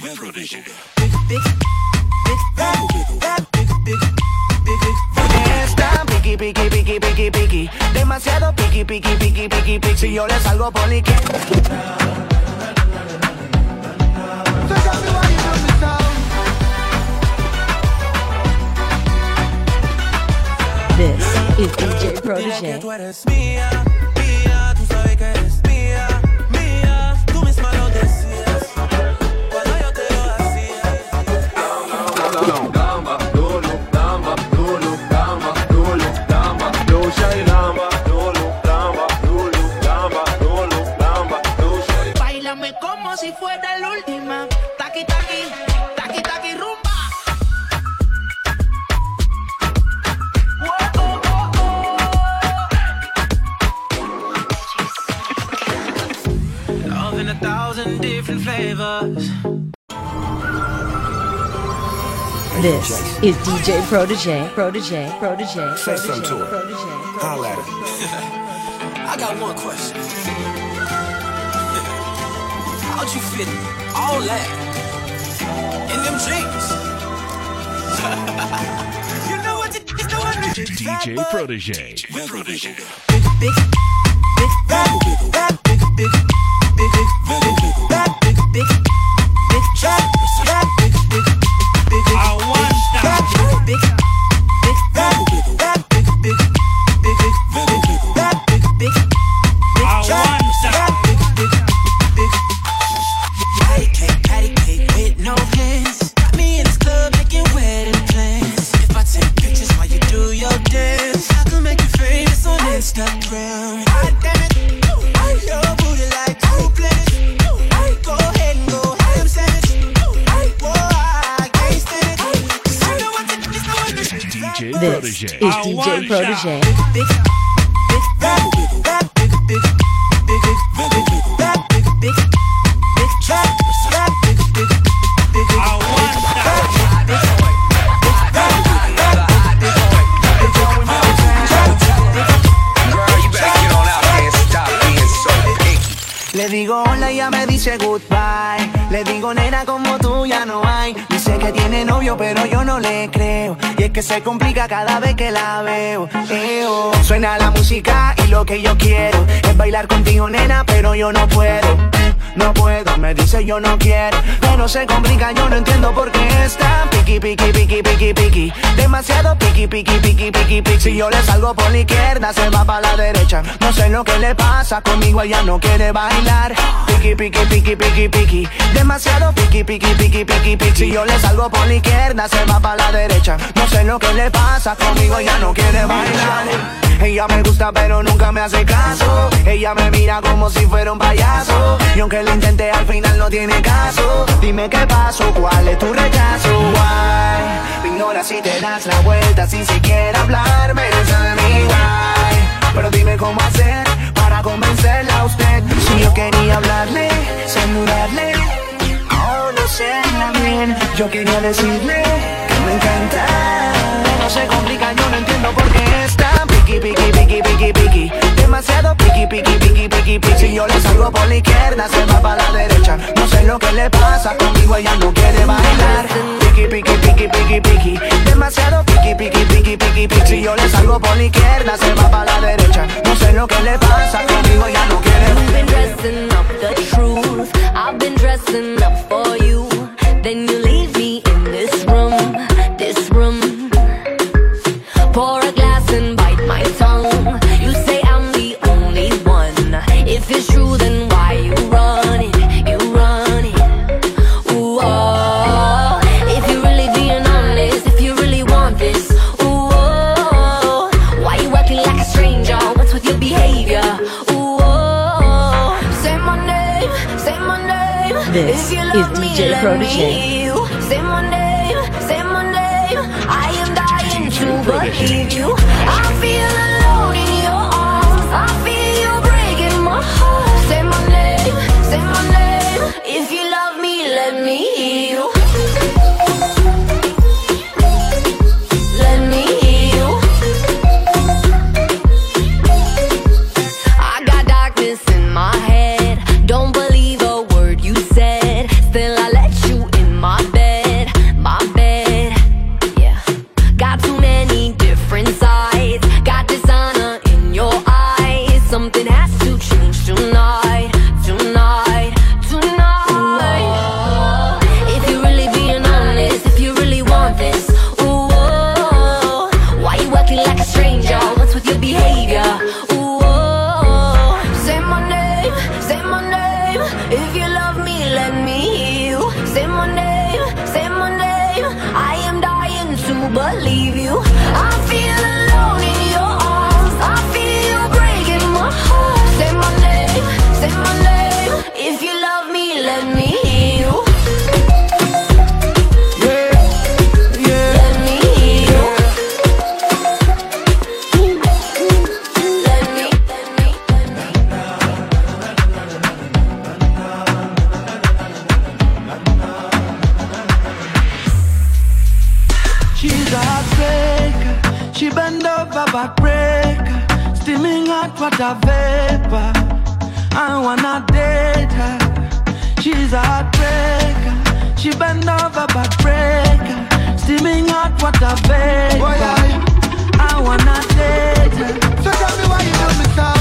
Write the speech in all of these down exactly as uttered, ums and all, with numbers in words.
Prodigy. Está piqui, piqui, piqui, piqui, piqui. Demasiado piqui, piqui, piqui, piqui, piqui. Si yo le salgo por la izquierda. This is D J Prodigy. Tú eres mía, mía, tú sabes que eres mía, mía, tú misma lo decías, cuando yo te lo hacía. Dama, dolo, dama, dolo, dama, dolo, dama, dosha y dama, dolo, dama, dolo, dama, dolo, dama, dosha. Báilame como si fuera la última. Taqui, taqui, taqui, taqui, rumba. In a thousand different flavors. This is D J Prodigy. Prodigy. Prodigy. Say something to her. Prodigy. Holla at her. I got one question. How'd you fit all that in them jeans? You know what? You know what? D J Prodigy. Prodigy. Instagram. God damn it, your booty like two planets. Go ahead and go ham sandwich. Whoa, I can't stand it. You know what the you know what the D J This Prodigy. is D J Prodigy. Le digo hola y ella me dice goodbye. Le digo nena como tú ya no hay. Dice que tiene novio pero yo no le creo. Y es que se complica cada vez que la veo. Eo. Suena la música y lo que yo quiero es bailar contigo nena pero yo no puedo. No puedo, me dice yo no quiero. Pero se complica, yo no entiendo por qué está piqui, piqui, piqui, piqui, piqui. Demasiado piqui, piqui, piqui, piqui, piqui. Si yo le salgo por la izquierda, se va para la derecha. No sé lo que le pasa, conmigo ella no quiere bailar. Piqui, piqui, piqui, piqui, piqui. Demasiado piqui, piqui, piqui, piqui, piqui. Si yo le salgo por la izquierda, se va para la derecha. No sé lo que le pasa, conmigo ella no quiere bailar. Ella me gusta pero nunca me hace caso. Ella me mira como si fuera un payaso. Y aunque lo intenté al final no tiene caso. Dime qué pasó, cuál es tu rechazo. Why? Me ignoras si te das la vuelta sin siquiera hablarme. Esa de mí, why? Pero dime cómo hacer para convencerla a usted. Si yo quería hablarle, saludarle, conocerla bien. Yo quería decirle que me encanta. No se complica, yo no entiendo por qué está piqui, piqui, piqui, piqui, piqui. Demasiado piqui, piqui, piqui, piqui, piqui. Si yo le salgo por la izquierda, se va para la derecha. No sé lo que le pasa, conmigo ella no quiere bailar. Piqui, piqui, piqui, piqui, piqui. Demasiado piqui, piqui, piqui, piqui, piqui. Si yo le salgo por la izquierda, se va para la derecha. No sé lo que le pasa, conmigo ella no quiere You've been dressing up the truth. I've been dressing up for you. Then you leave me in this room, this room. Pour a glass and bite my tongue. You say I'm the only one. If it's true, then why you run it? You run it. Ooh, oh. If you're really being honest, if you really want this, ooh, oh. Why you acting like a stranger? What's with your behavior? Ooh, oh. Say my name, say my name. This if you is love D me, J let Prodigy. me hear you. Say my name, say my name. I am dying to believe you. I feel alone in your arms. I feel you breaking my heart. Say my name, say my name. If you love me, let me hear you. Let me hear you. I got darkness in my head. Don't believe a word you said. Still I let you in heartbreaker. She bend over backbreaker. Steaming hot water vapor. I wanna date her. She's a heartbreaker. She bend over backbreaker. Steaming hot water vapor. Boy, I, I wanna date her. So tell me why you do me so.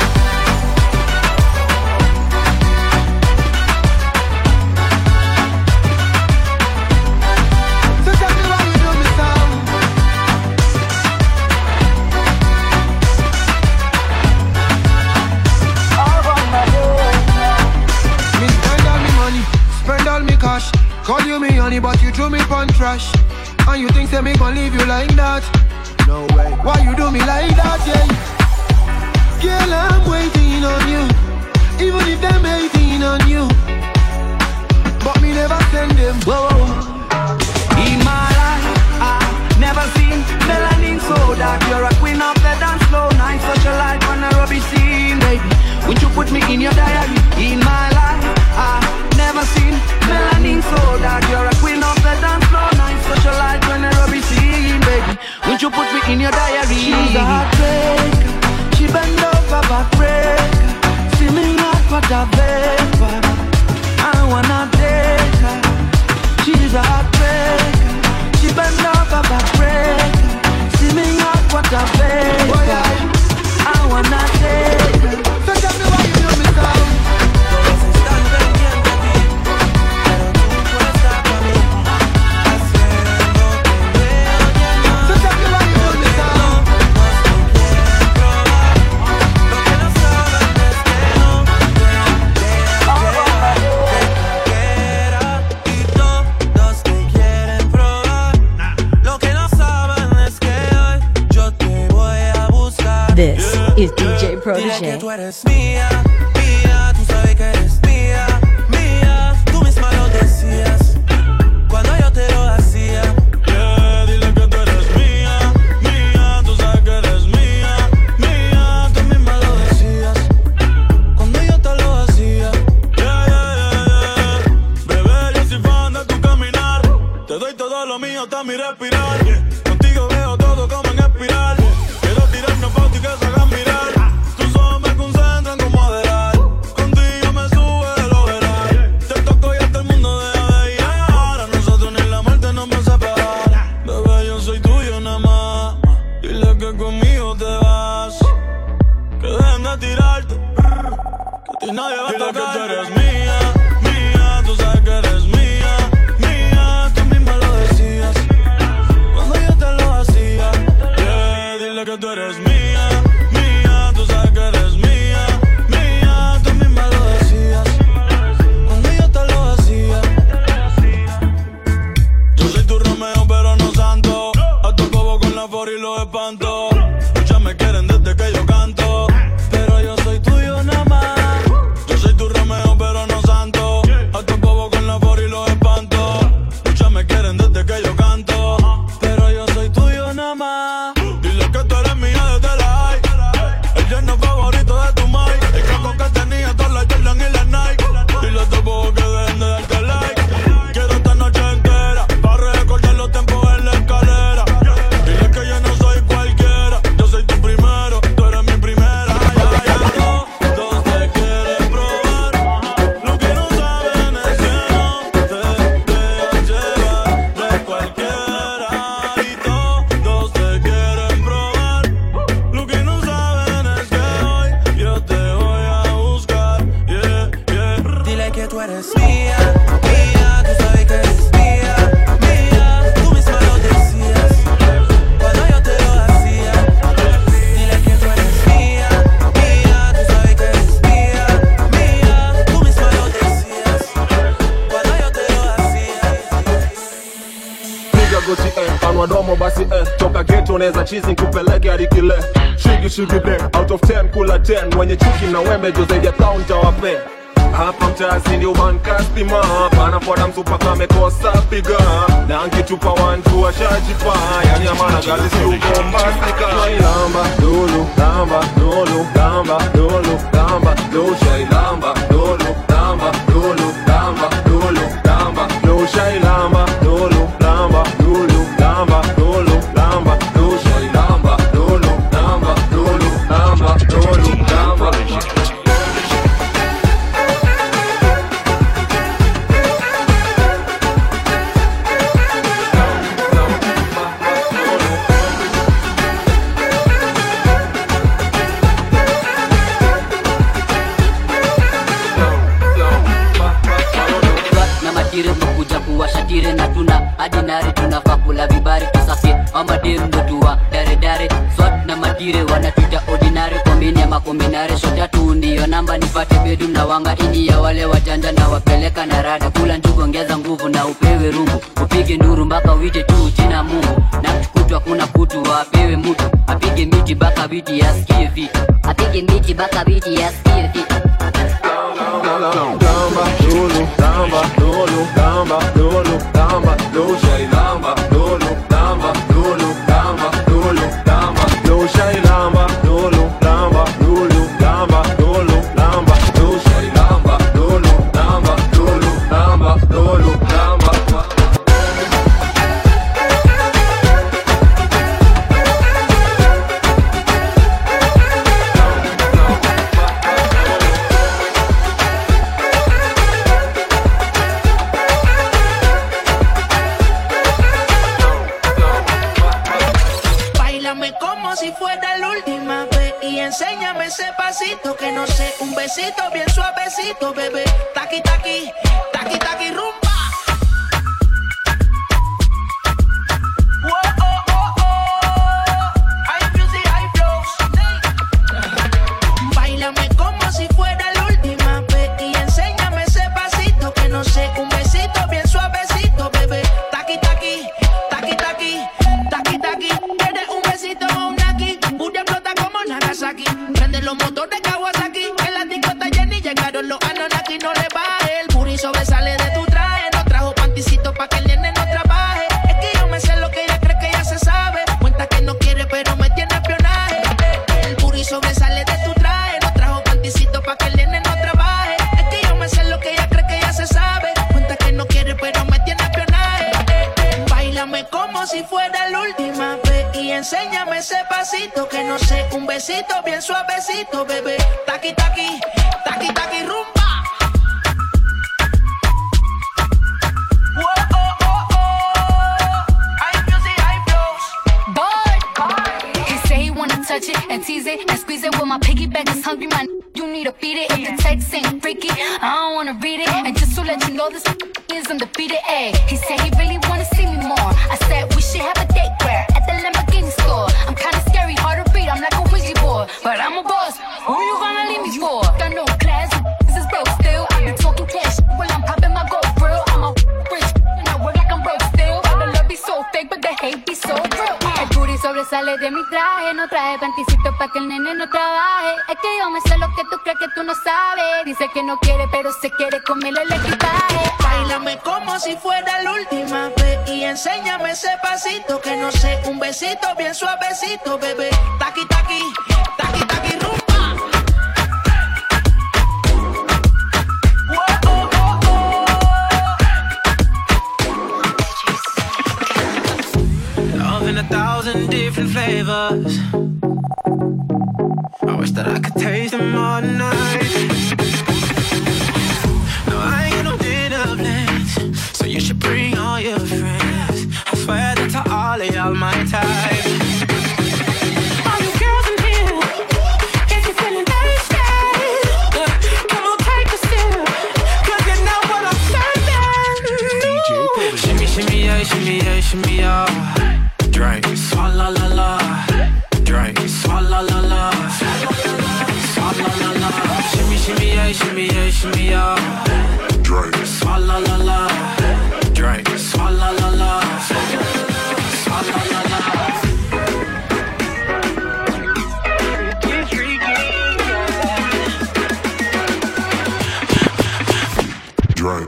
Call you me honey, but you threw me pon trash. And you think say me gon' leave you like that? No way. Why you do me like that, yeah? Girl, I'm waiting on you, even if them hating on you. But me never send them. Whoa, whoa, whoa. In my life, I've never seen melanin so dark. You're a queen of the dance floor, nice such a light on a rubby scene, baby. Would you put me in your diary? In my life, I've never seen melanin so dark. You're a queen of the dance floor, nice such a light when a rubby scene, baby. Would you put me in your diary? She's a heartbreaker. She bend over backbreaker. Steaming hot water vapor. I wanna date her. She's a heartbreaker. She bend over backbreaker. Steaming hot water vapor. I wanna date her. So tell me why you do me so. This is D J Protege. Tú eres mía, mía, tú sabes que eres mía, mía. Tú misma lo decías cuando yo te lo hacía. Yeah, dile que tú eres mía, mía, tú sabes que eres mía, mía. Tú misma lo decías cuando yo te lo hacía. Yeah, yeah, yeah, yeah. Bebé, yo soy fan de tu caminar. Te doy todo lo mío hasta mi respirar. Contigo veo todo como en espiral. Quiero tirarnos fotos y que se hagan mirar. Tus ojos me concentran como adelar. Contigo me sube de lo veral. Te toco y hasta el mundo deja de llegar. A nosotros ni la muerte nos va a separar. Bebé, yo soy tuyo nada más. Dile que conmigo te vas. Que dejen de tirarte. Que a ti nadie va a tocar. Dile que tú eres mía, mía. Tú sabes que eres mía, mía. Tú misma lo decías cuando yo te lo hacía. Yeah, dile que tú eres mía, mía. Tú sabes que eres mía, mía. Tú misma lo decías cuando yo te lo hacía. Yo soy tu Romeo pero no santo. A tu bobo con la for y los espanto. Muchas me quieren desde que yo canto, pero yo soy tuyo nada más. Yo soy tu Romeo pero no santo. A tu bobo con la for y los espanto. Muchas me quieren desde que yo canto, pero yo soy tuyo nada más. Dile que tú eres mía desde la high. El yerno favorito de tu mai. El caco que tenía todas las Jordan y las Nike. Dile a tu bobo que dejen de darte like. Quiero esta noche entera para recordar los tiempos en la escalera. Dile que yo no soy cualquiera. Yo soy tu primero, tú eres mi primera. Ya, ya, todos te quieren probar. Lo que no saben es que no te dejan llevar de cualquiera. Y todos te quieren probar. Lo que no saben es que hoy yo te voy a buscar. Yeah, yeah. Dile que tú eres mía, mía. Tú sabes que eres mía, mía. Tú misma lo decías cuando yo te lo hacía. Dile que tú eres mía, mía. Tú sabes que eres mía, mía. Tú misma lo decías cuando yo te lo hacía. Piga goti eh, panwa domo basi eh. Toka ghetto neza chizi nkupeleke hadi kile. Shigi shigi de, out of ten kula ten. Mwenye chuki na wembe jo zaidi ya counter wape. Hapa mtaani ndio one customer. Panafuata msupa kamekosa piga. Na angitupa one two ashajipa. Yani amana gali si ubombastika. Lamba, dulu, lamba, dulu, lamba, dulu, lamba, dulu, shai lamba, dulu, lamba, dulu, lamba, dulu, lamba, dulu, shai lamba, dulu, lamba, dulu, lamba, dulu, lamba. tuwashatire na tuna adinari tunafaa kula vibari tusafie amadem ndo tuwa dare dare swat na madire wanatuita ordinary kombini ama kombinare shota tu ndio namba nipate bedu na wanga ini ya wale wajanja na wapeleka na rada kula njugu ongeza nguvu na upewe rungu upige nduru mpaka uite tu jina Mungu na kutwa kuna kutu wapewe mtu apige miti baka biti yasikie vitu apige miti baka biti yasikie vitu Lamba, lulu, lamba, lulu, lamba, lulu, lamba, lulu, shari lamba, lulu, lamba, lulu, lamba, lulu, lamba, lulu, shari lamba, lulu, lamba, lulu, lamba, lulu, lamba, lulu, shari lamba, lulu, lamba, lulu, lamba, lulu, lamba. Si fuera la última vez y enséñame ese pasito que no sé, un besito bien suavecito, bebé. Taqui taqui, taqui taqui rumba. Whoa, oh, oh, oh. High music, high flows. Báilame como si fuera la última vez y enséñame ese pasito que no sé, un besito bien suavecito, bebé. Taqui taqui, taqui taqui, taqui taqui. ¿Quieres un besito o una? Bulla explota como Nagasaki. Prende los motores Kawasaki. En la discota Jenny llegaron los Anunnaki. No le baje, el booty sobresale de tu traje. No trajo panticito pa' que el nene no trabaje. Es que yo me sé lo que ella cree que ya se sabe. Cuenta que no quiere pero me tiene espionaje. El booty sobresale de tu traje. No trajo panticito pa' que el nene no trabaje. Es que yo me sé lo que ella cree que ya se sabe. Cuenta que no quiere pero me tiene espionaje. Báilame como si fuera la última vez y enséñame ese pasito que no sé, un besito bien suavecito, bebé. Taqui taqui, taqui taqui rumba. Whoa, oh, oh, oh. High music, high flows. Boy, he say he wanna touch it and tease it and squeeze it. Well, my piggyback is hungry, man. You need to feed it. If the text ain't freaky, I don't wanna read it. And just to let you know, this is undefeated. Ay, he said he really wanna see me more. I said we should have a date where at the Lamborghini store. I'm kinda scary, hard to read. I'm like a Ouija board, but I'm a boss. Who you gonna leave me for? Got no class, this is broke still. I be talking cash while I'm popping my gold grill. I'm a rich and I work like I'm broke still. The love be so fake, but the hate be so real. El booty sobresale de mi traje. No traje panticito pa' que el nene no trabaje. Es que yo me sé lo que tú crees que tú no sabes. Dice que no quiere, pero se quiere comerle el equipaje. Báilame como si fuera la última vez y enséñame ese pasito que no sé, un besito bien suavecito, bebé. Taqui taqui, taqui taqui rumba. Whoa, oh, oh, oh. Love in a thousand different flavors. I wish that I could taste them all night. No, I ain't got no dinner plans, so you should bring all your friends. I swear that to all of y'all my type. All you girls in here, if you're feeling thirsty, come on take a sip, 'cause you know what I'm serving. Shimmy, shimmy, yeah, shimmy, yeah, shimmy, yeah. Drink, swalla la la. Drink, swalla la la. Swalla la la. Shimmy, shimmy, yeah, shimmy, yeah, shimmy, yeah. Drink, swalla la la. Drink, swalla la la. Swalla la la. Drink.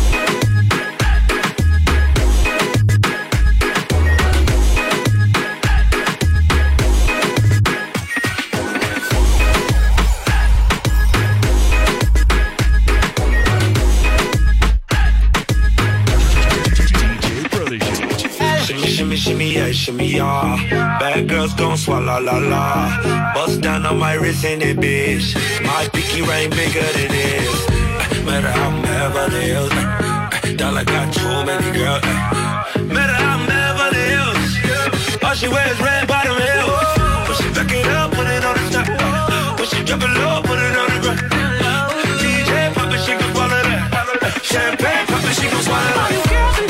Shimmy, shimmy, yeah, shimmy, yeah. Bad girls gon' swallow, la, la. Bust down on my wrist in it, bitch. My pinky ring bigger than this. Uh, matter how I'm Beverly Hills. Uh, dollar got too many girls. Uh, matter how I'm Beverly Hills. All she wears red bottom heels. When she back it up, put it on the top. Uh, when she drop it low, put it on the ground. Uh, D J pop it, she gon' swallow that. Uh, champagne pop it, she gon' swallow that.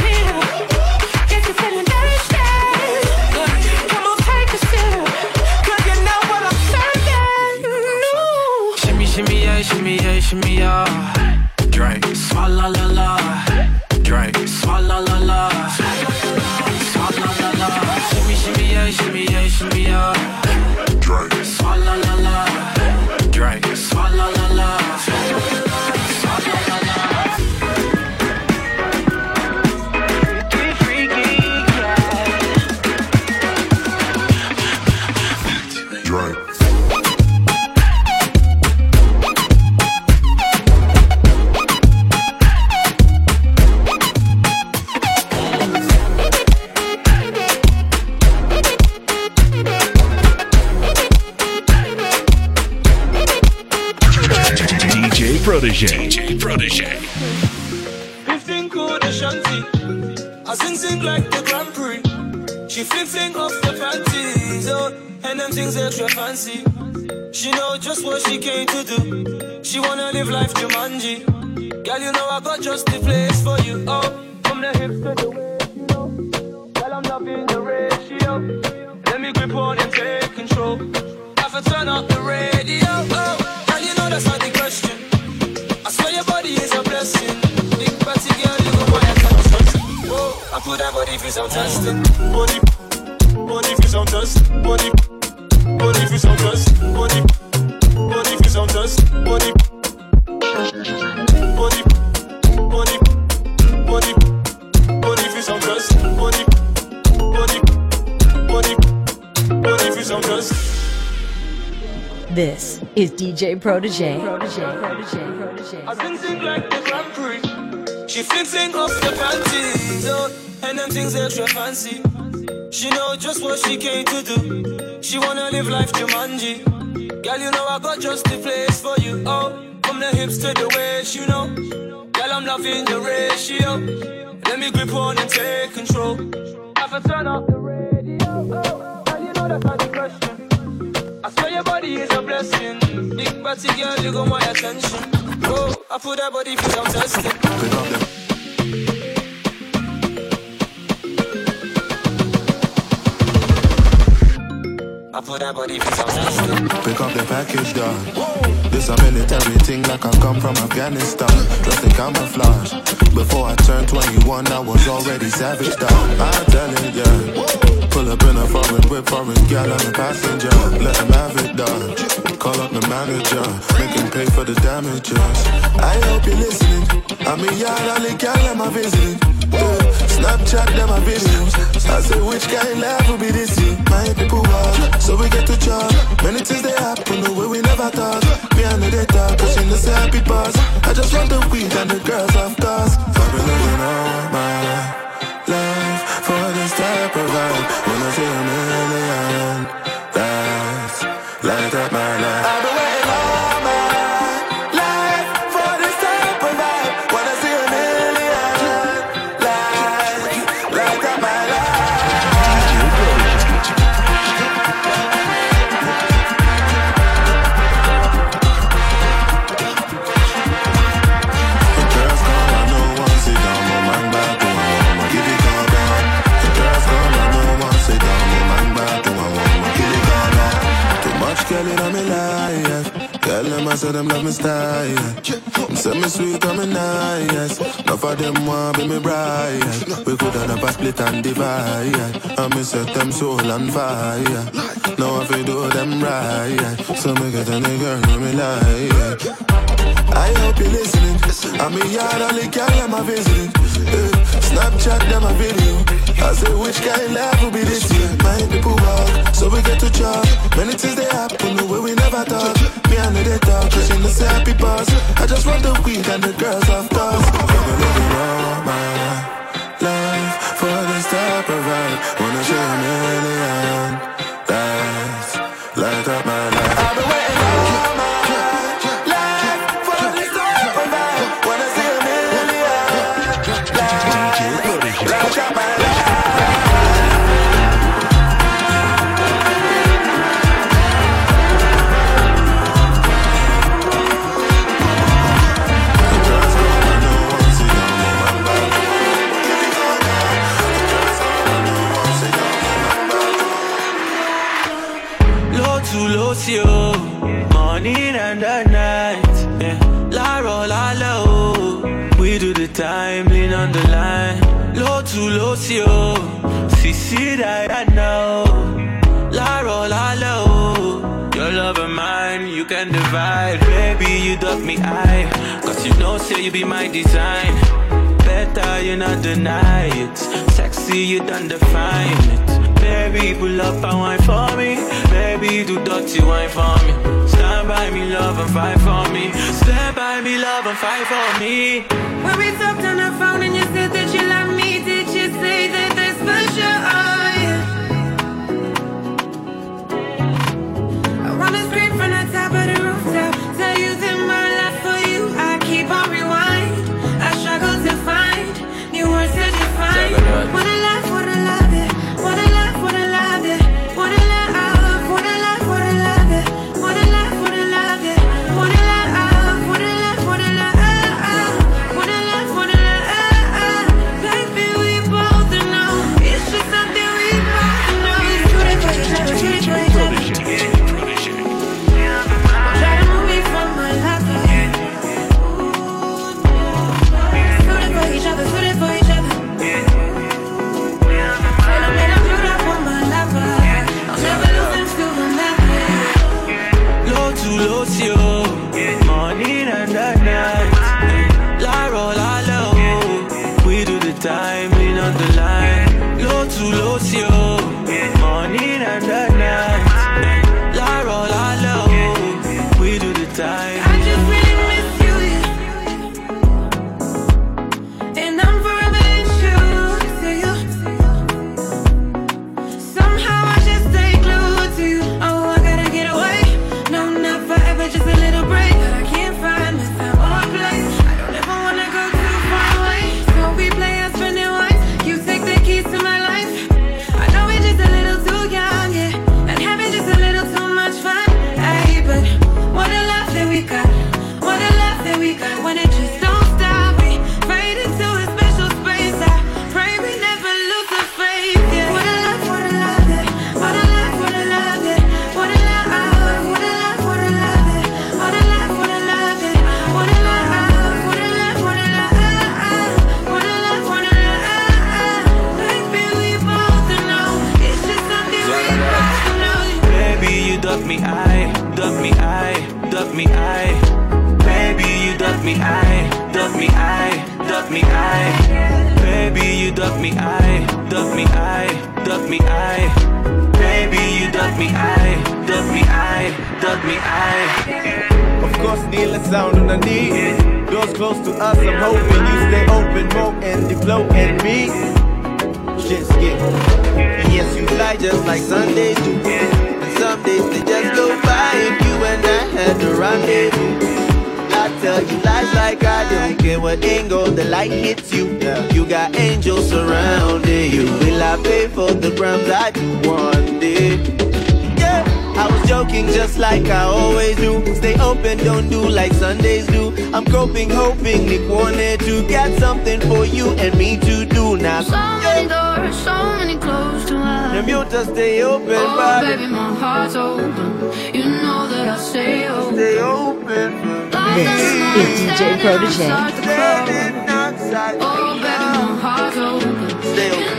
Swalla la la, swalla la la. Shimmy shimmy yeah, shimmy yeah, shimmy yeah. Drink. Swalla la la, drink. Swalla la la, swalla la la. Protege. D J Protege. fifteen cool de shanty. I sing sing like the Grand Prix. She fling fling off the panties, oh, and them things extra fancy. She know just what she came to do. She wanna live life Jumanji. Girl, you know I got just the place for you. Oh, from the hips to the waist, you know. Girl, I'm loving the ratio. Let me grip on and take control. I have to turn up the radio. Oh, girl, you know that's not the question. I swear your body is a blessing. Big party girl, you go boy, I can't trust. Whoa, I put that body for some testing. Body, body for some test. Body, body for some test. Body, body for some test. Body, body, body, body, body for some test. Body, body, body, body for some test. This is D J Protege. Protege, Protege, Protege. I sing sing like the Grand Prix. She fling fling off the panties, oh, and them things extra fancy. She know just what she came to do. She wanna live life Jumanji. Girl, you know I got just the place for you. Oh, from the hips to the waist, you know. Girl, I'm loving the ratio. Let me grip on and take control. I have to turn up the radio. Oh, girl, you know that's not the question. I swear your body is a blessing. Big body girl, you got my attention. Oh, I put that body for some testing. Pick up them. I put that body for some testing. Pick up the package, dog. This a military thing like I come from Afghanistan. Dressed in camouflage. Before I turned twenty-one, I was already savage, dog. I tell it, yeah. Pull up in a foreign whip, foreign gal, I'm a passenger. Let him have it, dog. Call up the manager, make him pay for the damages. I hope you're listening. I mean, y'all only gal, am I visiting? Yeah. Snapchat, them my videos. I say, which kind life will be this year? My people walk, so we get to chop. Many things they happen, the way we never thought. Me and the talk, cause in the happy bars. I just want the weed and the girls, of course. I've been looking all my life for this type of vibe. When I see a million lights, light up my life. I've been waiting all my life for this type of vibe. When I see a million lights, light up my life. The girls come, I know one sit down, my man back to my mama, give it all down. The girls come, I know one sit down, my man back to my mama, give it all down. Too much girl in my life. Girl, them I say them love me style. Them say me sweet and me nice. Enough of them want be me bride. We coulda never split and divide. And me set them soul on fire. Now if we do them right, so me get any girl who me like. I hope you're listening. I mean, y'all only girl am I visiting. Uh, Snapchat them a video. I say which kind life will be this year? My people walk, so we get to chop. Many things they happen the way we never thought. Me and they talk, cause in the happy bars. I just want the weed and the girls, of course. I've been living all my life for this type of vibe. Wanna show a million lights, light up my life. I've been waiting all my life for this type of vibe. Wanna see a million lights, light up my life. You, morning and at night, yeah. La roll, la low. We do the time, lean on the line. too low, see you. See, see that I know. La roll, la low. Your love and mine, you can divide. Baby, you duck me eye. Cause you know, say you be my design. Better, you not deny it. Sexy, you done define it. Baby, pull up and wine for me. Baby, do dirty wine for me. Stand by me, love and fight for me. Stand by me, love and fight for me. When we talked on the phone and you said that you love me, did you say that that's for sure? I wanna scream from the top of the rooftop, tell you that my life for you, I keep on rewind. I struggle to find new words to define. What a life, what a love it. What a life, what a love it. What a love, what a life, what a love it. What a life, what a love it. What a life, what a life, what a love. What a life, what a love. Baby, we both know it's just something we both know. Shoot it for each other, shoot it for each other. Try to move me from my lover. Shoot it for each other, shoot it for each other. Tell them that I'm screwed up on my lover. I'll never lose them, still remember. Low to low, see you. Morning and at night. La roll, la low. We do the time, lean on the line. Low to low, see you. Morning and at night. La roll, la low. We do the time. I just really miss you, yeah. And I'm forever in true to you. Somehow I just stay glued to you. Oh, I gotta get away. No, not forever, just a little break. But I can't find my time or place. I don't ever wanna go too far away. So we play and spend it once. You take the keys to my life. I know we're just a little too young, yeah. And having just a little too much fun. Ay, but what a love that we got. What a love that we got. When it just don't stop, we fade into a special space. I pray we never lose the faith, yeah. What a love, what a love that. What a love, what a love that. What a love, what a love, what a love that. What a love, what a love that. What a love, what a love, what a love. What a love, what a love. Baby, we both know it's just something we both know. Baby, you duck me eye, duck me eye, duck me eye. Baby, you duck me eye, duck me eye, duck me eye. Baby, you duck me eye, duck me eye, duck me eye. Baby, you duck me eye, duck me eye, duck me eye. Of course, kneeling sound on the knee. Doors close to us, I'm hoping you stay open, more and the flow and me. Shit skip. Yes, you lie just like Sundays do. And some days they just go by and you and I had the rendezvous. I tell you lies like I don't care what angle the light hits you. You got angels surrounding you. Will I pay for the grams I do one day? Yeah, I was joking just like I always do. Stay open, don't do like Sundays do. I'm coping, hoping Nick wanted to get something for you and me to do now. So many doors, so many closed to us. The mute stay open, oh, but baby, my heart's open. You know that I stay open. Stay open. This is D J Protege. Oh, baby, my heart's open. Stay open.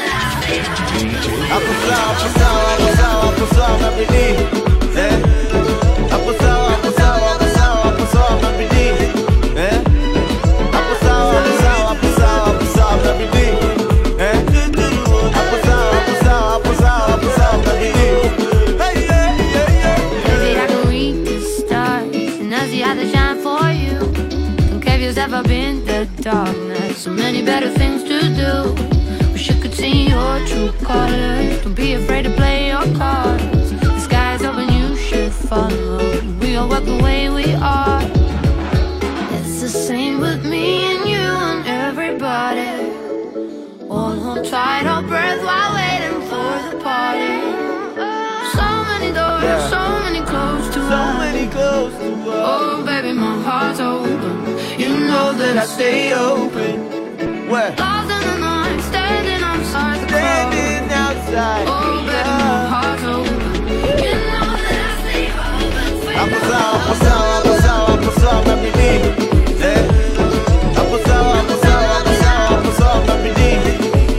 Apusao, apusao, apusao, apusao, every day. Eh? Apusao, apusao, apusao, apusao, every day. Eh? Apusao, apusao, apusao, apusao, every day. Eh? Apusao, apusao, apusao, apusao, every day. Hey, yeah, yeah, yeah. Baby, I can read the stars, and I see how they shine for you. Don't care if you've ever been the darkness. So many better things to do. Wish you could see your true colors. Don't be afraid to play your cards. The sky's open, you should follow. We all walk the way we are. It's the same with me and you and everybody. All hold tight our breath while waiting for the party. So many doors, Yeah. so many close to So us. many close to us. Oh, baby, my heart's open. You know that I stay open. Where? Lost in the night, standing outside the Standing club. outside. Oh, baby, my heart's open. You know that I stay open. Apusao, apusao, apusao, apusao, every day. Eh? Apusao, apusao, apusao, apusao, every day.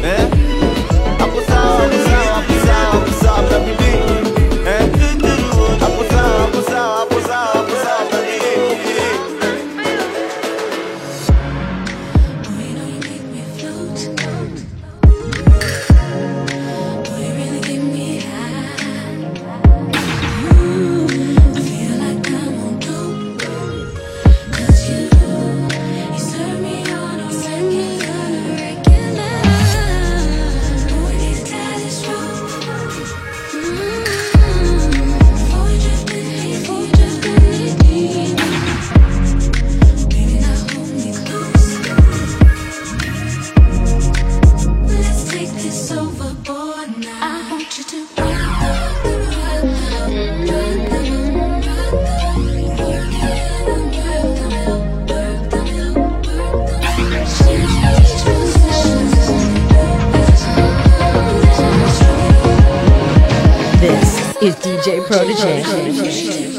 This is D J Protege.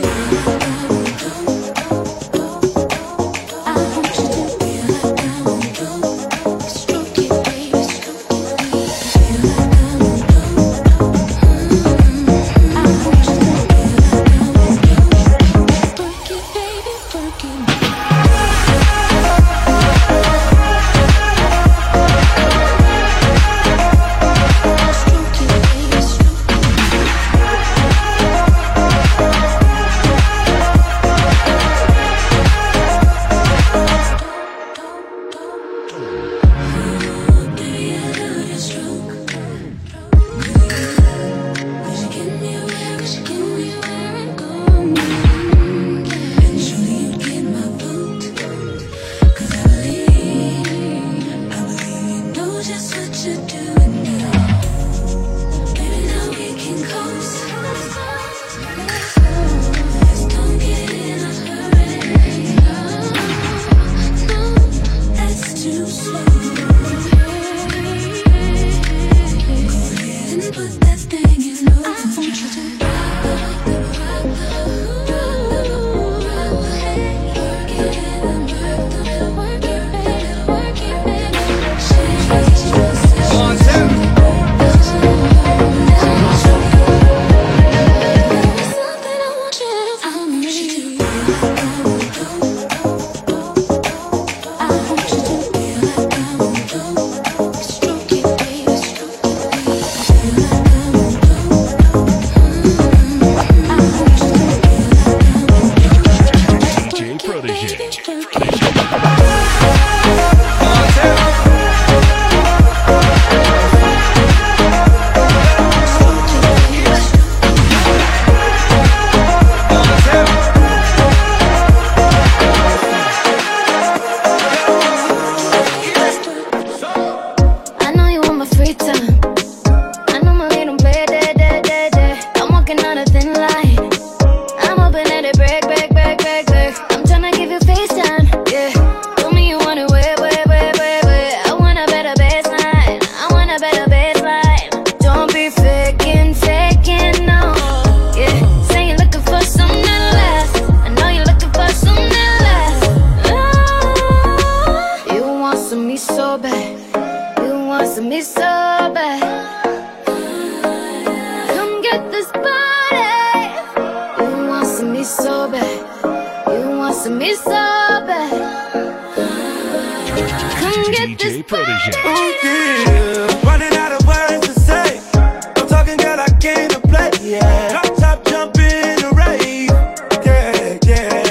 D J Protege. Oh yeah, running out of words to say. I'm talking, girl, I came to play. Yeah, drop top, jump in the rave. Yeah,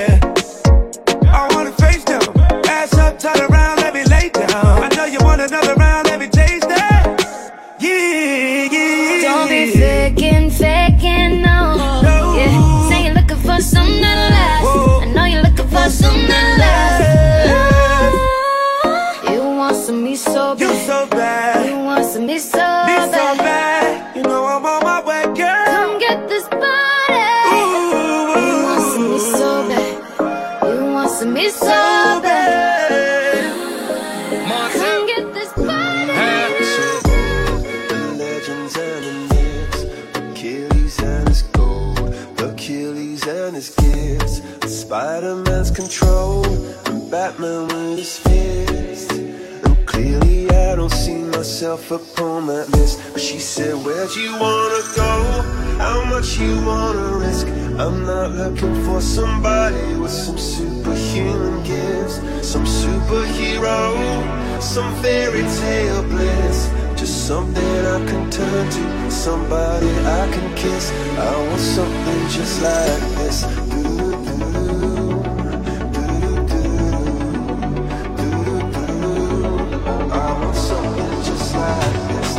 yeah. I wanna face them, ass up, turn around, let me lay down. I know you want another round, let me taste that. Yeah, yeah. Don't be faking, faking, no. no. Yeah, say you're looking for something that lasts. Whoa. I know you're looking for something that lasts. Me so bad. You so bad. You want some me so me bad. so bad. You know I'm on my way, girl. Come get this body. Ooh. You want some me so bad. You want some me so, so bad. bad. Come get this body. The legends and the myths, Achilles and his gold, Achilles and his gifts, Spider-Man's control, and Batman with his fist. Clearly I don't see myself upon that list. But she said, where'd you wanna go? How much you wanna risk? I'm not looking for somebody with some superhuman gifts, some superhero, some fairy tale bliss. Just something I can turn to, somebody I can kiss. I want something just like this. Something just like this.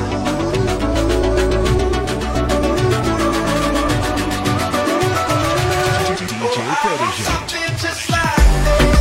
D J Protege. Something just like this.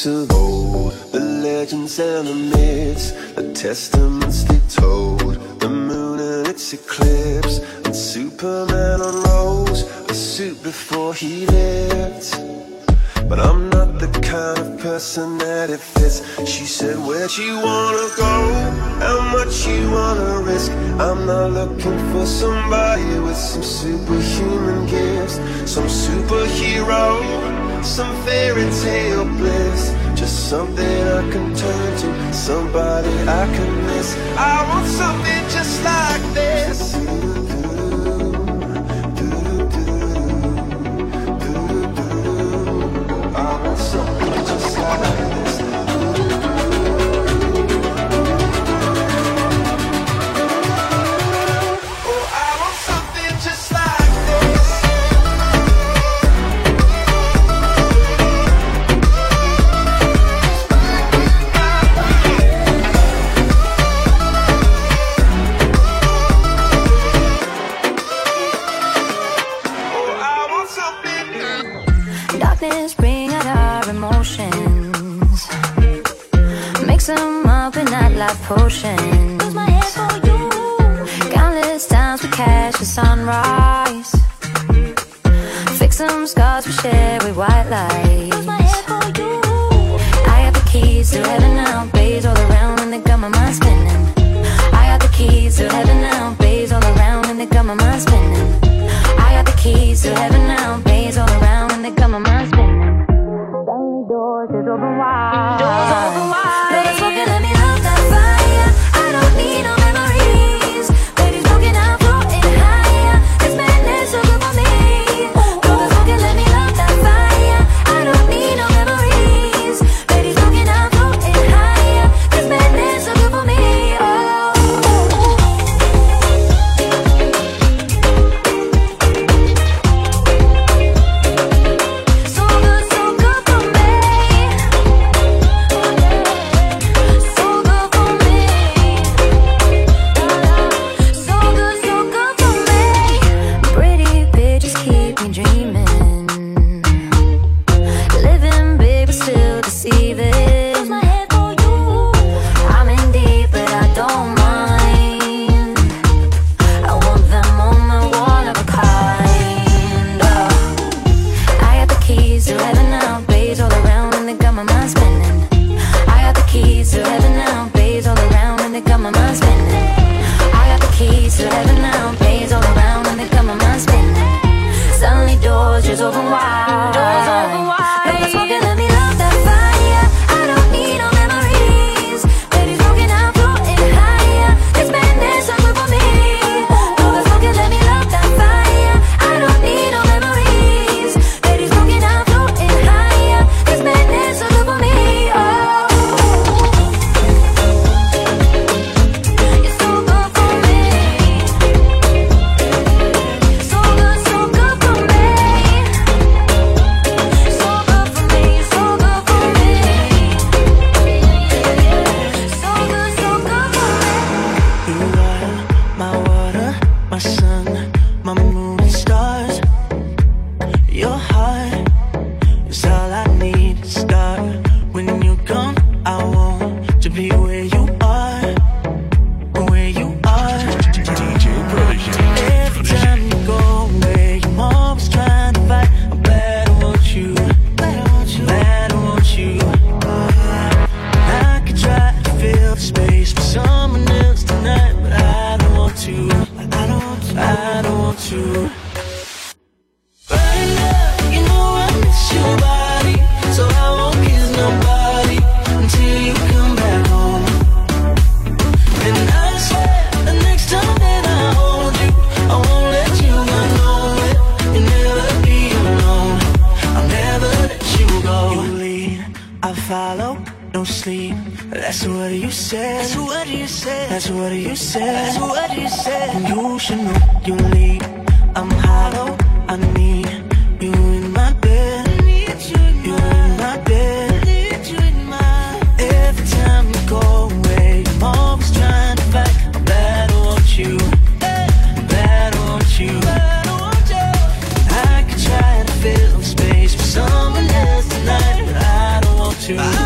books of old, the legends and the myths, the testaments they told, the moon and its eclipse, and Superman unrolls a suit before he lived. But I'm not the kind of person that it fits. She said, where'd you wanna go? How much you wanna risk? I'm not looking for somebody with some superhuman gifts, some superhero, some fairy tale bliss. Just something I can turn to, somebody I can miss. I want something just like this. Something just like this. Oh, I want something just like this. Oh, I want something. Darkness bring out our emotions, mix them up in that life potion. Countless times we catch the sunrise, fix some scars we share with white lights. I got the keys to heaven now, bays all around and they got my mind spinning. I got the keys to heaven now, bays all around and they got my mind spinning. I got the keys to heaven now, bays all around and they got my mind spinning. Doors is open wide. Doors open wide. Baby, smoking, let me love that fire. I don't need no memories. Baby, smoking, I'm floating higher. This madness so good for me. Baby, smoking, let me love that fire. I don't need no memories. Baby, smoking, I'm floating higher. This madness so good for me. So good, so good for me. So good for me. So good, so good for me. Pretty pictures keep me dreaming, living big but still deceiving. I'm in deep but I don't mind. I want them on the one of a kind. I got the keys to heaven now, bays all around and they got my mind spinning. I got the keys to heaven now, bays all around and they got my mind spinning. I got the keys to heaven now, bays all around and they got my mind spinning. Suddenly doors just open wide. Doors open wide. Baby, smoking, let me love that fire. I don't need no memories. Baby, smoking, I'm floating higher. This madness so good for me. Baby, smoking, let me love that fire. I don't need no memories. Baby, smoking, I'm floating higher. This madness so good for me. Oh, you're so good for me. So good, so good for me. So good for me, so good for me. So good, so good for me. You are my water, my sun, my moon and stars. Your heart is all I need to start. When you come, I want to be where you are, where you are. D J Protege. Every time you go away, I'm always trying to fight. I'm glad I want you, glad I want you, glad I want you. I could try to fill the space with someone else tonight, but I don't want to. I don't want to. I don't want to. Right now, you know I miss your body, so I won't kiss nobody until you come back home. And I swear the next time that I hold you, I won't let you go nowhere. You'll never be alone. I'll never let you go. You lead, I follow, no sleep. That's what you said. That's what you said. That's what you said. That's what you said. And you should know you lead. I'm hollow. I need you in my bed. You in my bed. Every time you go away, I'm always trying to fight. I'm glad I want you. Glad I want you. I could try to fill space for someone else tonight, but I don't want to.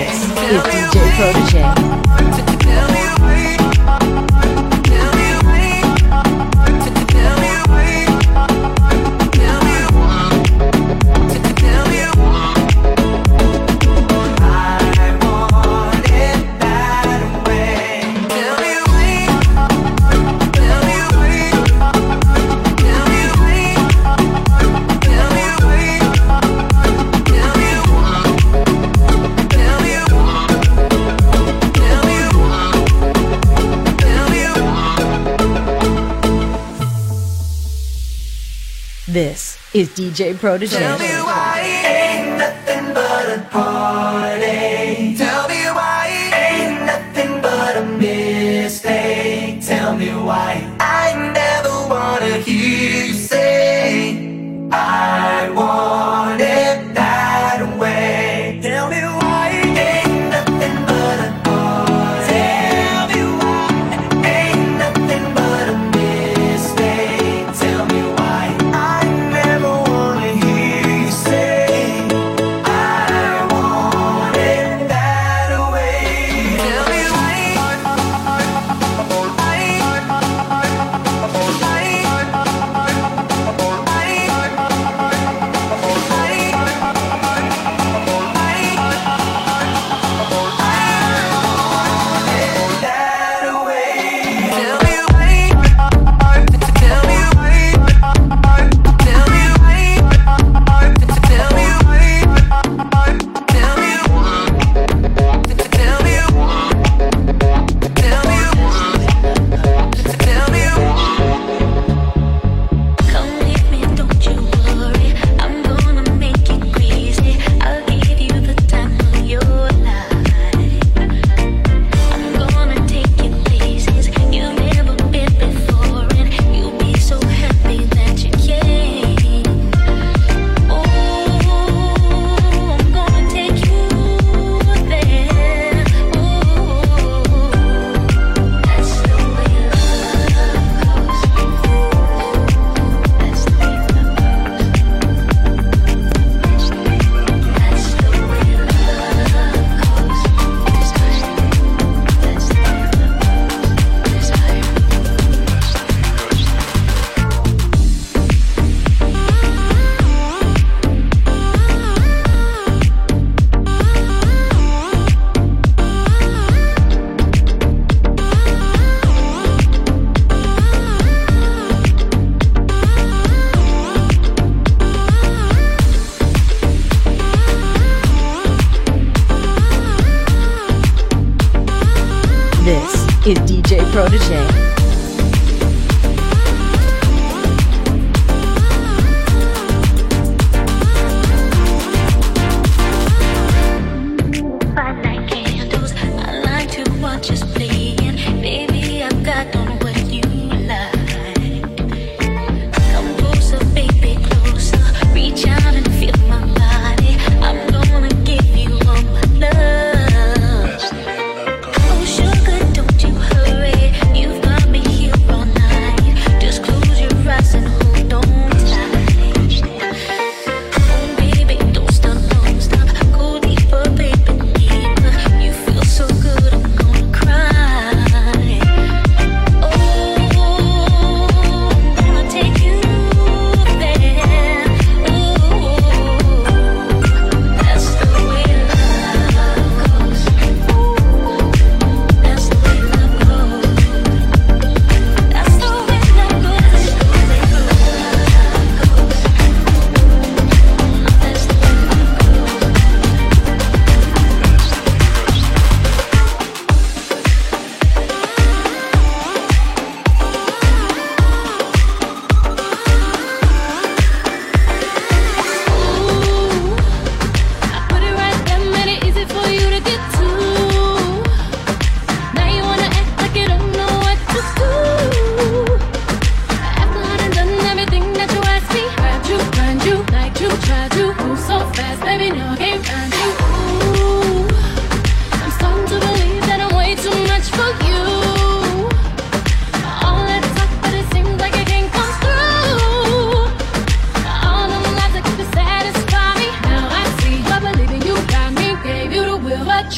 This is D J Protege. This is D J Protege. Tell me why ain't nothing but a party. Tell me why ain't nothing but a mistake. Tell me why I never wanna hear you say I want it that way. Tell me why ain't nothing but a party. Tell me why ain't nothing but a mistake. Tell me why I never wanna hear you say I want it that way. Tell me why, This is D J Protege. Sugar, don't you hurry. You've got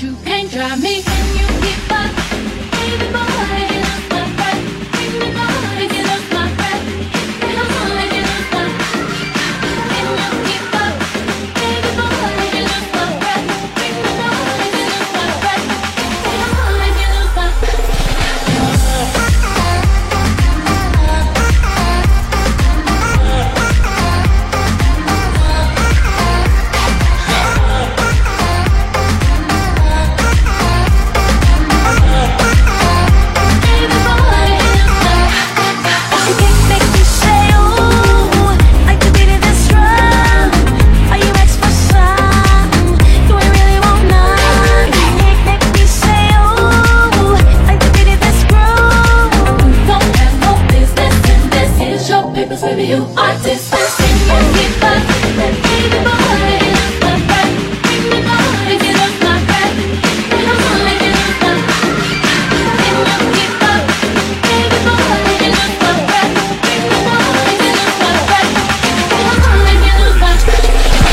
you can't drive me. Can you keep up? Baby boy, you lost my breath. Bring me down, you lost my breath. Come on, you lost my breath. Can you keep up? Baby boy, you lost my breath. Bring me down, you lost my breath. Come on, you lost my breath. Baby, you are dismissed. Can you keep up? Baby boy, you lost my breath. Bring me down, you lost my breath. Come on, you lost my breath. Can you keep up? Baby boy, you lost my breath. Bring me down, you lost my breath. Come on, you lost my breath.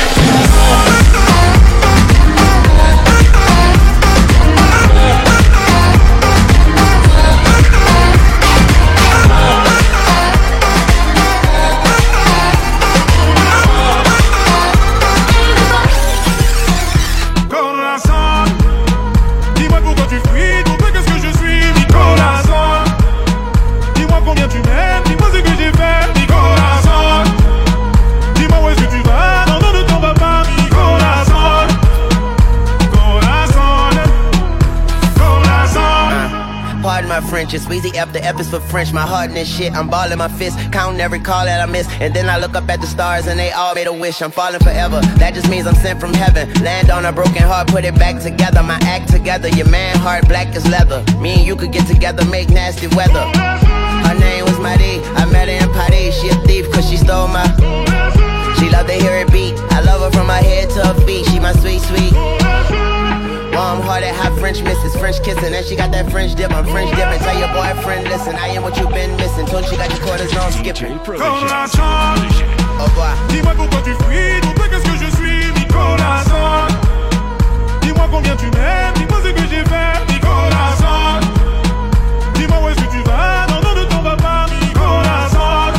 Just Weezy F, the F is for French. My heart in this shit, I'm balling my fist, counting every call that I miss. And then I look up at the stars and they all made a wish. I'm falling forever, that just means I'm sent from heaven. Land on a broken heart, put it back together. My act together, your man heart black as leather. Me and you could get together, make nasty weather. Her name was Marie, I met her in Paris. She a thief cause she stole my. She love to hear it beat, I love her from her head to her feet. She my sweet, sweet warm hearted, hot French missus, French kissing. And she got that French dip, I'm French dipping. Tell your boyfriend, listen, I am what you've been missing. Told she got your quarters on skipping. Oh boy. Dis-moi pourquoi tu fuis, dis-moi qu'est-ce que je suis, mi corazón. Dis-moi combien tu m'aimes, dis-moi ce que j'ai fait, mi corazón. Dis-moi où est-ce que tu vas, non, non, ne t'en vas pas, mi corazón.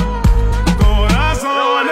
Corazón.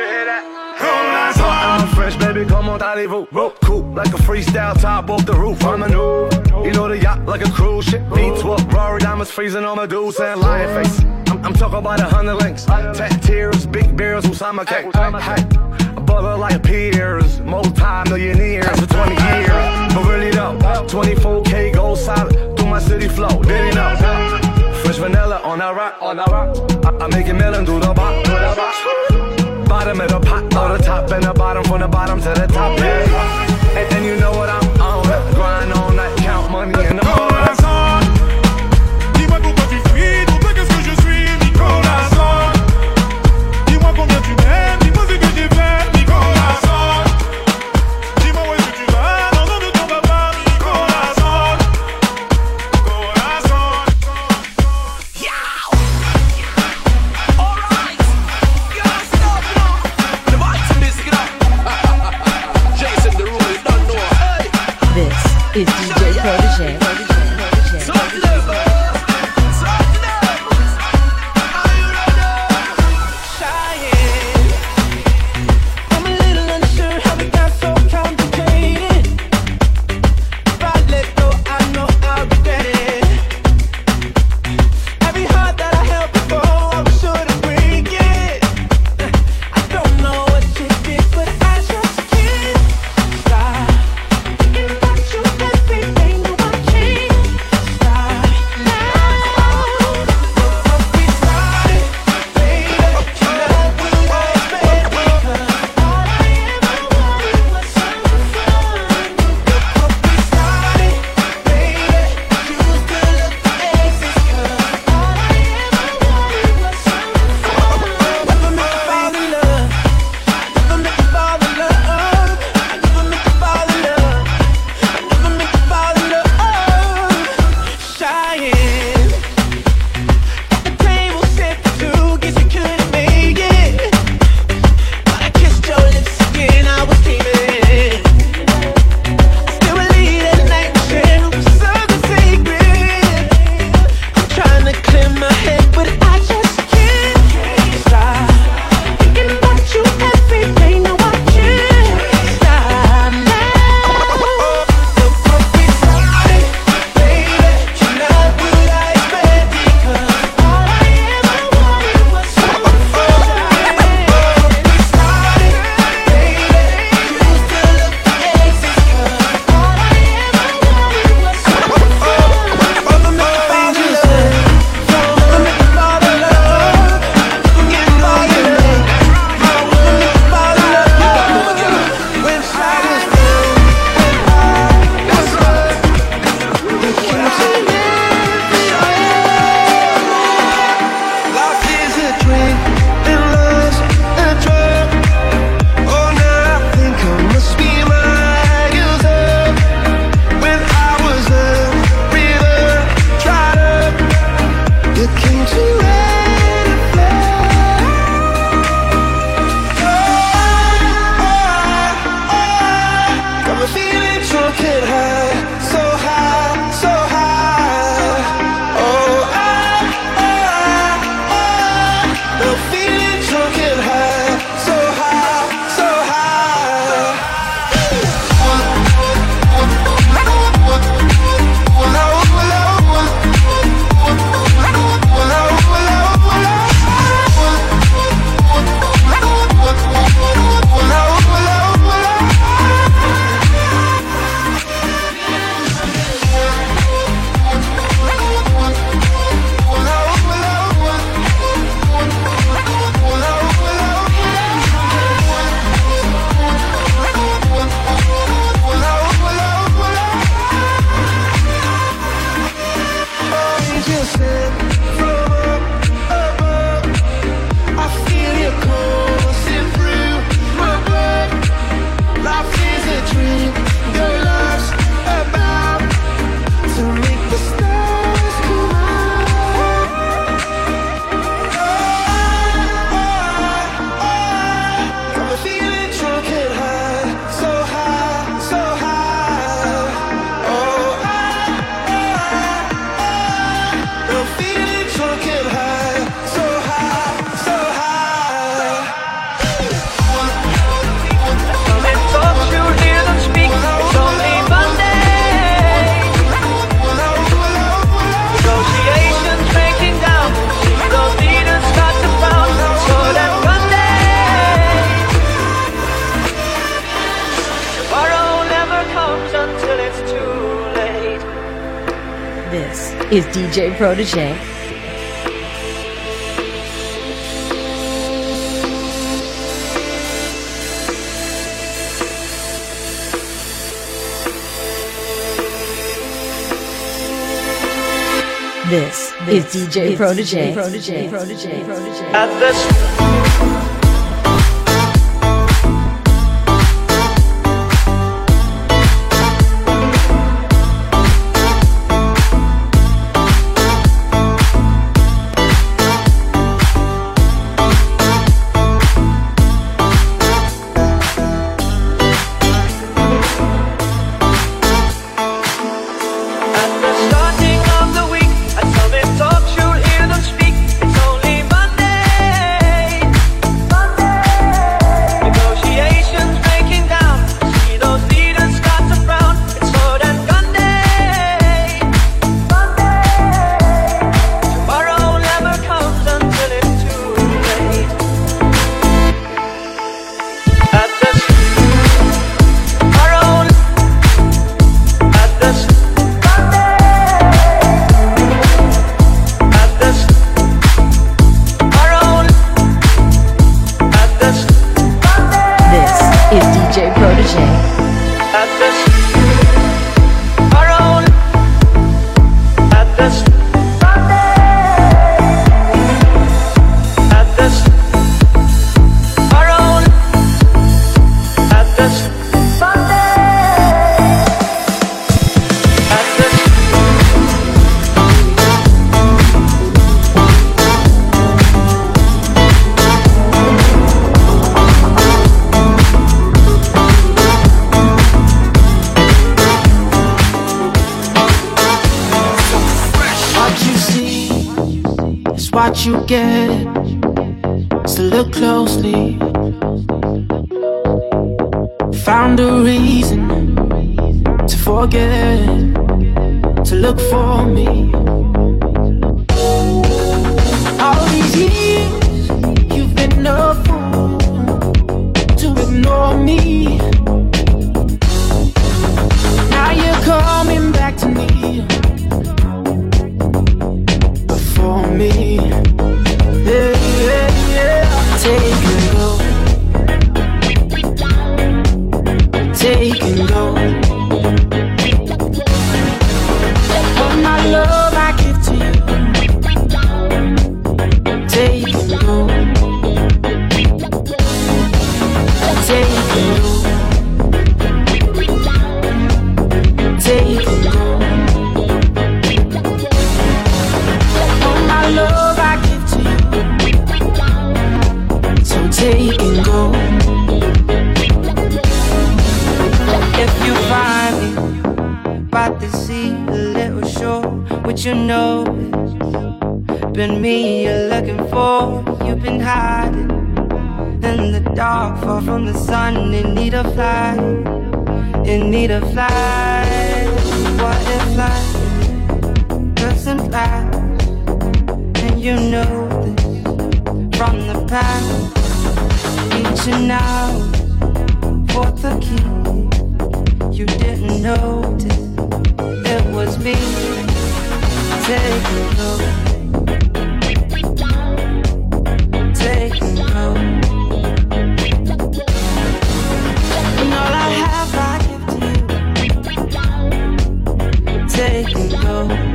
Corazón. I'm fresh, baby, comment allez-vous? Cool, like a freestyle top off the roof. I'm a new, you know the yacht like a cruise ship. Beats what Rory diamonds freezing on my dudes and lion face. I'm, I'm talking about a hundred links, tat tears, big beers, Usama K. Hey, a brother like peers, multi-millionaires for twenty years. But really though, twenty-four K gold solid through my city flow. Did he know? Fresh vanilla on that rock, on that rock. I, I make it melon through the box. Bottom of the pot, or the top and the bottom, from the bottom to the top, yeah. And, and you know what I'm on, grind all night, count money in the corazón. Dis-moi pourquoi tu fuis, dis-moi qu'est-ce que je suis, mi corazón. Dis-moi combien tu m'aimes, dis-moi ce que j'ai fait, mi corazón. Dis-moi où est-ce que tu vas, non, non, ne t'en vas pas, mi corazón. Corazón. This is D J Protege. I'm a little unsure how it got so complicated. If I let go, I know I'll regret it. Every heart that I held before, I was sure to break it. I don't know what you did, but I just can't stop thinking about you every day. No, I can't This is D J Protege. This, this is D J Protege. Protege. Protege. Protege. At this. What you get, so look closely. Found a reason to forget, to look for me. All these years you've been a fool to ignore me. Now you're coming back to me. For me, yeah, yeah, yeah. Take and go, take and go. All my love I give to you. Take and go, take and go, take and go. Love I give to you, so take and go. If you find me about to see a little show, what you know been me you're looking for. You've been hiding in the dark, far from the sun, in need of light, in need of light. What if light doesn't last? You know this from the past. Reaching out for the key, you didn't notice it was me. Take and go, take and go. And all I have I give to you. Take and go.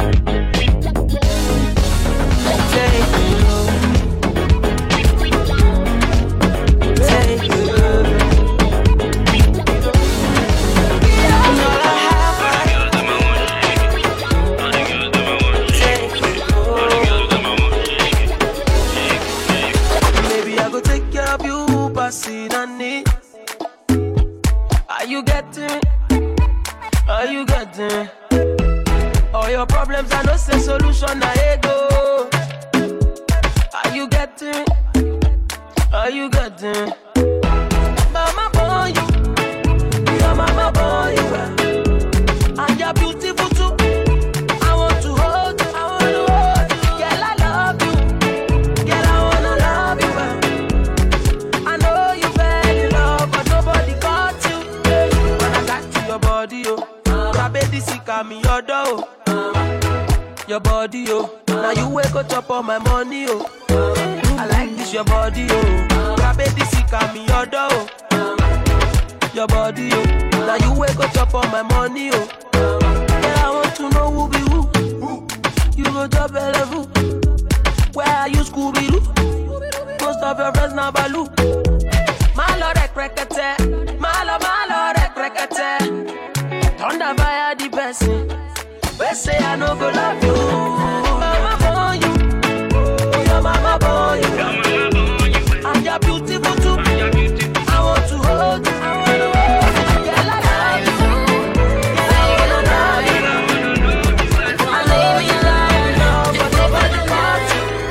Are you getting me? Are you getting me? All your problems are no say solution na ego. Are you getting me? Are you getting me? Mama born you, your mama born you, and you're beautiful too. I want to hold you, I want to hold you. Girl, I love you, girl, I wanna love you. Well. I know you fell in love, but nobody got you. When I got to your body, oh, my baby sick at me your door. Your body, oh. Now you wake up chop on my money, oh. I like this, your body, oh. Grab it, this, it can be your door, oh. Your body, oh. Now you wake up chop on my money, oh. Yeah, I want to know who be who. You go top level. Where are you, Scooby-Doo? Most of your friends now Baloo. Malo rek rekete, malo malo rek rekete. Thunder fire the person. We say I no go love you. Mama born you, your mama born you. And you're beautiful too. I want to hold you. I want to hold you. Girl, I love you. Girl, I wanna love you. I know you love me, but nobody loves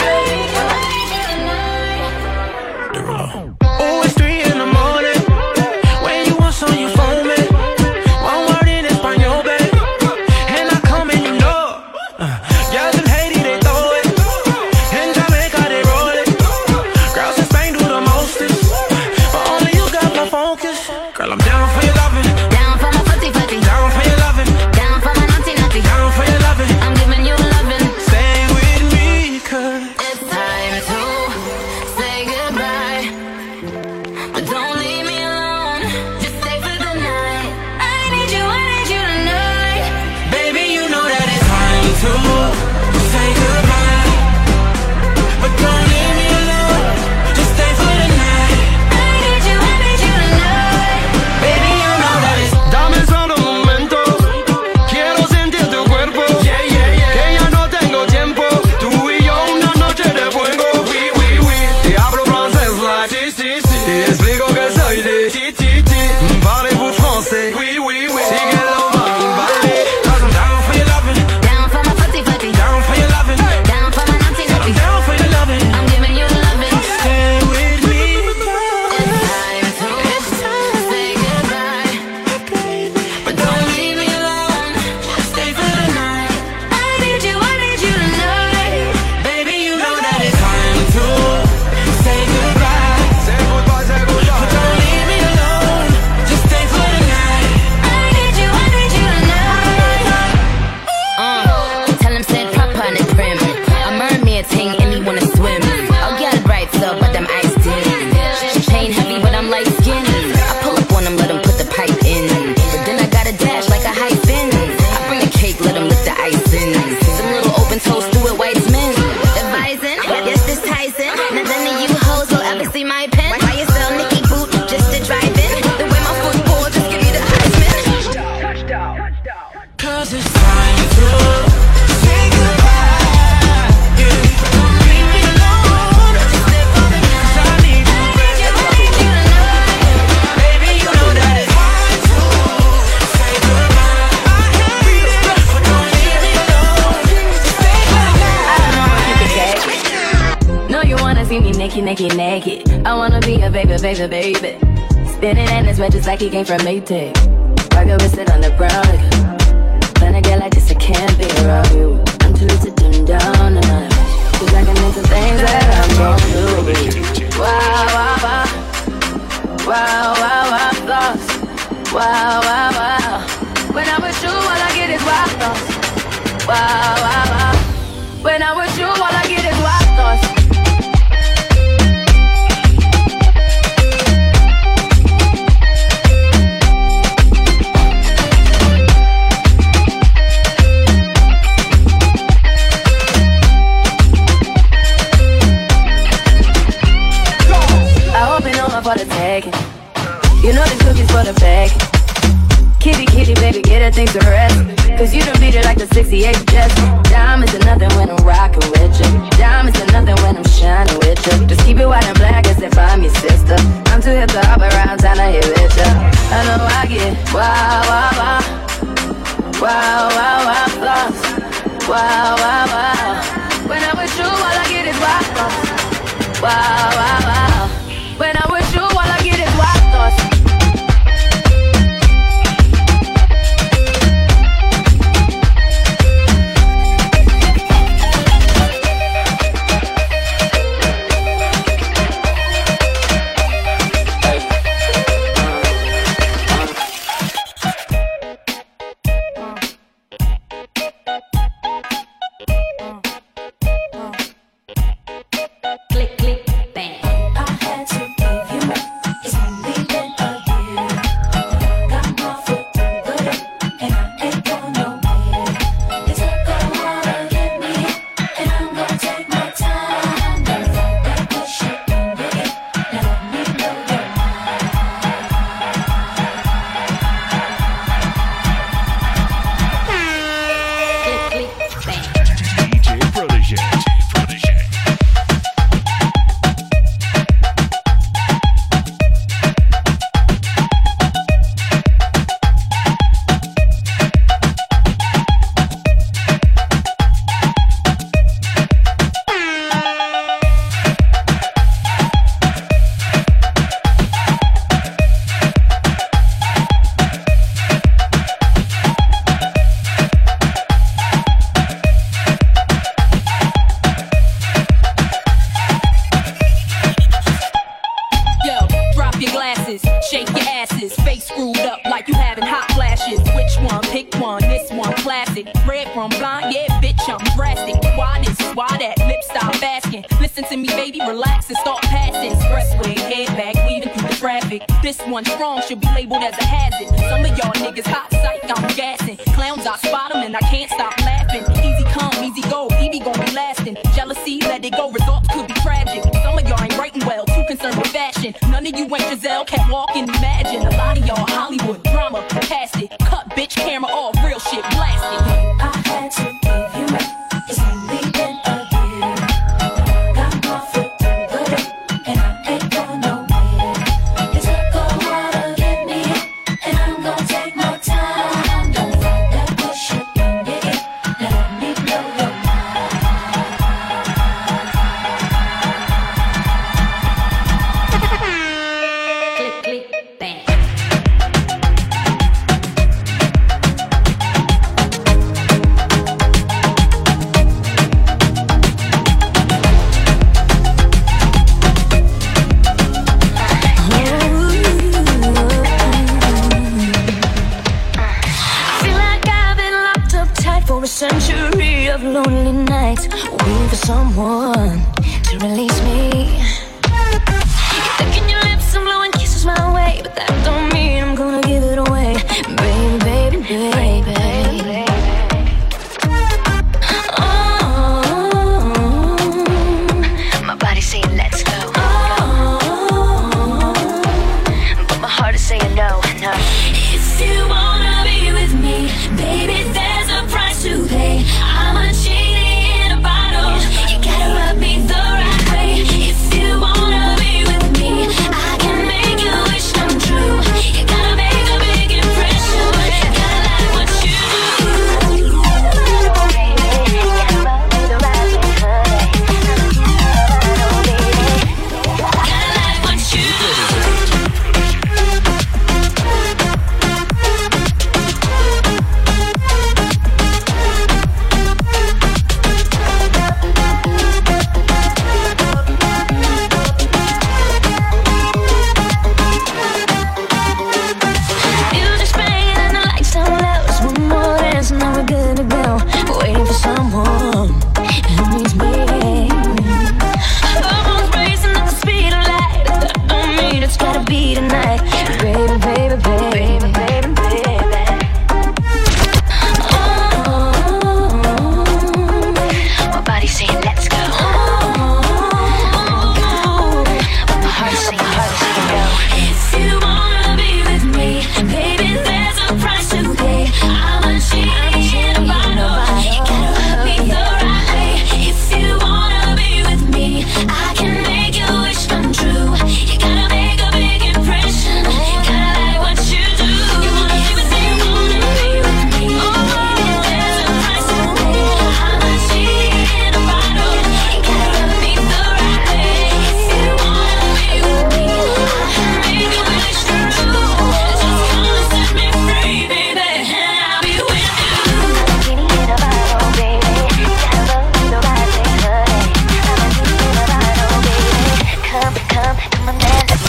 you. Oh, it's three in the morning. When you want some, you phone me. One word in Espanol, babe. And I come and you know. Uh, girls in Haiti, they throw it. In Jamaica, they roll it. Girls in Spain do the mostest. But only you got my focus. Girl, I'm down for your loving. Down for my footy footy. Down for your loving. Down for my naughty naughty. Down for your loving. I'm giving you loving. Stay with me, cause it's time to say goodbye. But don't leave me alone. Just stay for the night. I need you, I need you tonight. baby, you know that it's time to say goodbye. But don't leave me alone. Just stay for the night. I need you, I need you tonight. Baby, you know that it's Dame solo un momento, quiero sentir tu cuerpo. Yeah, yeah, yeah. Que ya no tengo tiempo, tú y yo una noche de fuego. Oui, oui, oui. Te hablo francés, like Si, si, si. te explico que soy de Ti, ti, ti. Parlez-vous français? Oui, oui, oui. Síguelo, mami, vale. Cause I'm down for your loving. Down for my footy footy. Down for your loving. Down for my naughty naughty. I'm down for your loving. I'm giving you loving. Stay with me. It's time to say goodbye. But don't leave me alone. Just stay for the night. I need you, I need you tonight. Baby, you know that it's time to say goodbye. Say goodbye, say goodbye. But don't leave me alone. Just stay for the night. I need you, I need you tonight. Uh, tell him said proper on the prim. A mermaid thing and he wanna swim. I'll get it right so but them ice dim. Chain heavy but I'm light skinned. I pull up on him, let him put the pipe in. But then I gotta dash like a hyphen. I bring a cake, let him lick the icing. Some little open toast do it white men. Advising, yes this Tyson. Now none of you hoes will ever see my pen. Why you sell Nicky boot just to drive in? The way my football just give me the Heisman. Cause it's time to say goodbye. Yeah. Don't leave me alone. Just stay for the night. 'Cause I need you, baby. Baby, you know that it's time to say goodbye. I hate it, but don't leave me alone. Just stay for the night. No, you wanna see me naked, naked, naked. I wanna be a baby, baby, baby. Spinning in his red just like he came from Maytag. Rocket with it on the brown. Like, when I get like this, I can't be around you. I'm too little to dim down tonight. Cause I can make some things that I'm gon' do. Wow, wow, wow. Wow, wow, wow, thoughts. Wow, wow, wow. When I'm with you, all I get is wild thoughts. Wow, wow, wow. When I'm with you, all I get is wild thoughts. I hope you know I'm for the tagging. You know the cookies for the bag. Kitty, kitty, baby, get her things to rest. Cause you done beat it like the sixty-eight Jets. Diamonds are nothing when I'm rockin' with you. Diamonds are nothing when I'm shining with you. Just keep it white and black as if I'm your sister. I'm too hip to hop around town to hit with ya. I know I get wow, wow, wow. Wow, wow, wow, thoughts. Wow, wow, wow. When I'm with you, all I get is wild thoughts. Wow, wow, wow. When I'm with you, all I get is wild thoughts. classic. Red from blind, yeah, bitch, I'm drastic. Why this, why that, lip stop asking. Listen to me, baby, relax and start passing. Expressway, head back, weaving through the traffic. This one strong should be labeled as a hazard. Some of y'all niggas hot psych, I'm gassing. Clowns, I spot them and I can't stop laughing. Easy come, easy go, Evie gon' be lasting. Jealousy, let it go, results could be tragic. Some of y'all ain't writing well, too concerned with fashion. None of you ain't Giselle, can't walk and imagine. A lot of y'all Hollywood drama, cast it. Cut bitch camera off, real shit, blast it. I had to give you up, it's only been a year. Got my foot through the door, and I ain't going nowhere. You took a while to get me, and I'm gonna take my time. Don't fight that bullshit when you get, now let me blow your Click, click, bang. Feel like I've been locked up tight for a century of lonely nights, waiting for someone to release me. You're licking your lips and blowing kisses my way, but that don't mean I'm gonna give it away, baby, baby, baby. Oh, my body's saying let's go, but my heart is saying no, no. If you wanna be with me, baby, there's a price to pay. I'm a genie in a bottle, you gotta rub me the right way. If you wanna be with me, I can make your wish come true. You gotta make a big impression, gotta like what you do. Gotta like what you do. Music's playing and the lights down low. Just one more dance and then we're good to go. Waiting for someone who needs me. Hormones racing at the speed of light. That don't mean it's gotta be tonight, baby, baby, baby, baby, baby. Oh, my body's saying let's go, but my heart's saying heart's saying no. If you wanna be with me, baby, there's a price to pay. I'm a genie in a bottle, you gotta rub me the right way. If you wanna be with me, I can make your wish come true. You gotta make a big impression, gotta like what you do. You wanna be with me, you wanna be with me. Oh, there's a price to pay. I'm a genie in a bottle, you gotta rub me the right way. If you wanna be with me, I can make your wish come true. Just come and set me free, baby, and I'll be with you. Come, come, come on, man, let me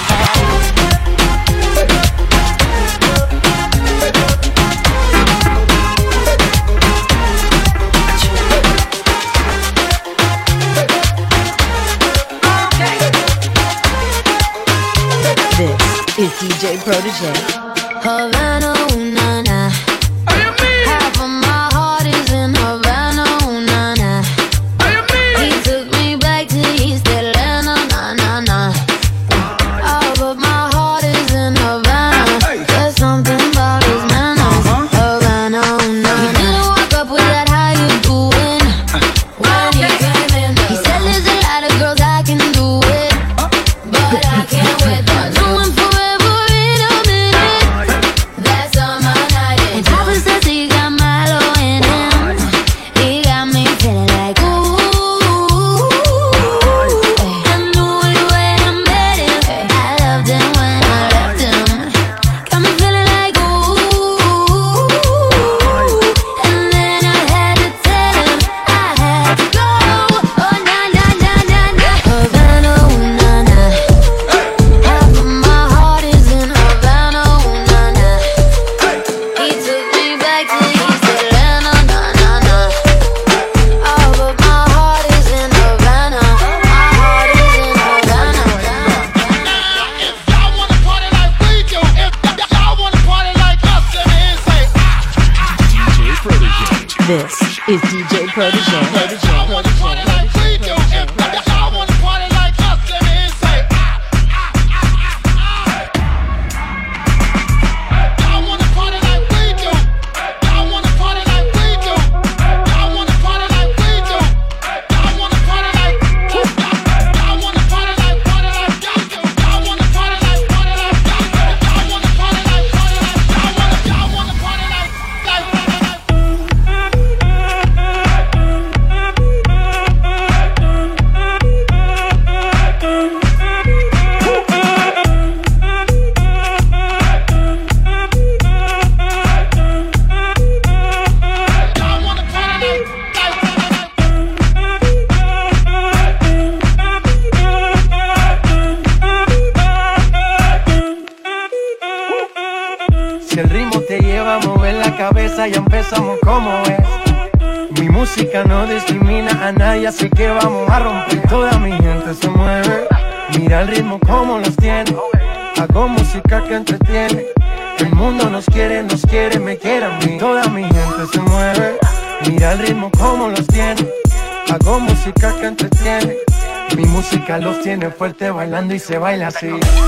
This is D J Protege. Havana, ooh, na, na. Half of my heart is in Havana, ooh, na, na. He took me back to East Atlanta, na, na, na. Oh, but my heart is in Havana. There's something about his manners. Havana, ooh, na, na. He didn't walk up with that how you doing when he came in. He said there's a lot of girls I can do it, but I can't wait. I know I'm forever in a minute. This is D J Protege. Protege. Protege. Si el ritmo te lleva a mover la cabeza, ya empezamos como es. Mi música no discrimina a nadie, así que vamos a romper. Toda mi gente se mueve, mira el ritmo como los tiene. Hago música que entretiene. El mundo nos quiere, nos quiere, me quiere a mí. Toda mi gente se mueve, mira el ritmo como los tiene. Hago música que entretiene. Mi música los tiene fuerte bailando y se baila así.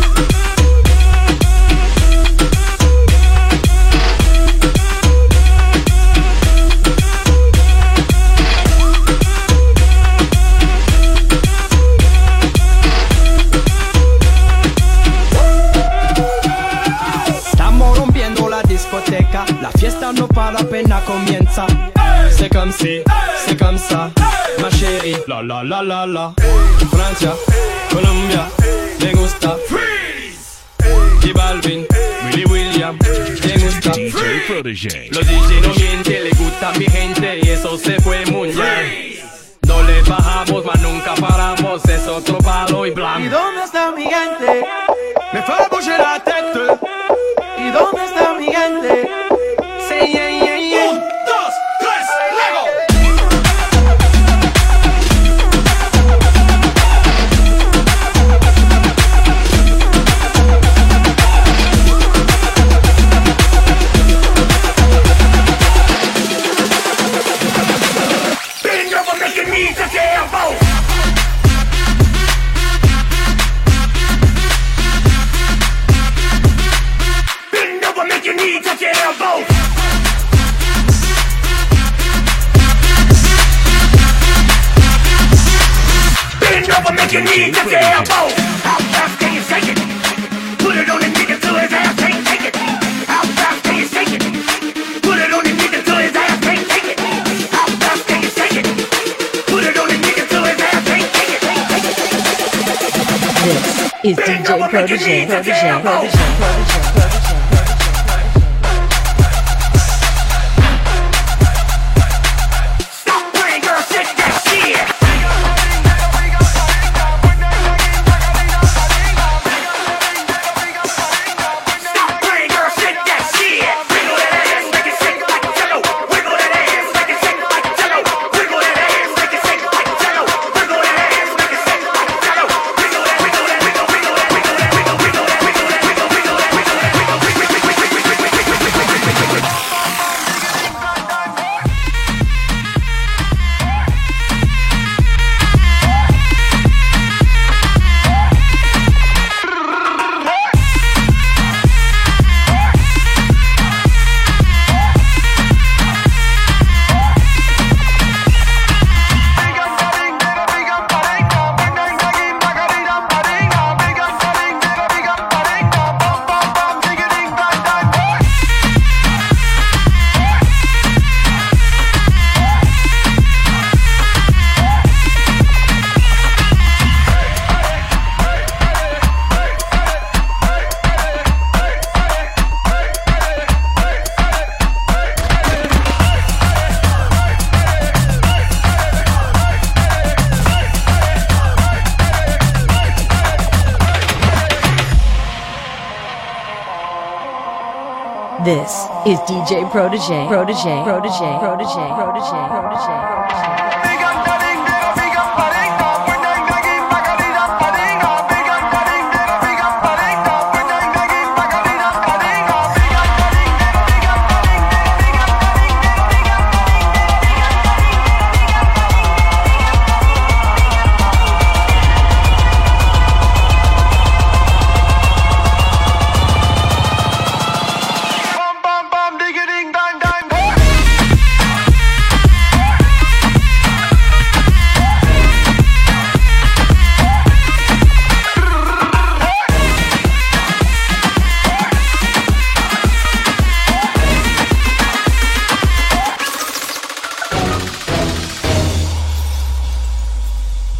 La fiesta no para, apenas comienza. C'est comme si, c'est comme ça, ma chérie. La la la la la. Francia, Colombia, me gusta. Freeze. J Balvin, Willy William, me gusta. D J Protege. Los D J no mienten, le gusta a mi gente y eso se fue muy bien. No le bajamos, mas nunca paramos, es otro palo y blanco. ¿Y dónde está mi gente? Me fait bouger la tête. ¿Y dónde está mi gente? Say yeah, yeah, yeah. Un, dos, tres, luego. Bend over, make your knees touch your elbows. Bend over, make your knees touch your elbows. Bend over, make your knees touch your elbows. How fast can you shake it? Put it on the nigga till his ass can't take it. How fast can you shake it? Put it on the nigga till his ass can't take it. How fast can you shake it? Put it on the nigga till his ass can't take it. This is D J Protege. Protege. Protege. Protege. This is D J Protege. Protege. Protege. Protege. Protege. Protege.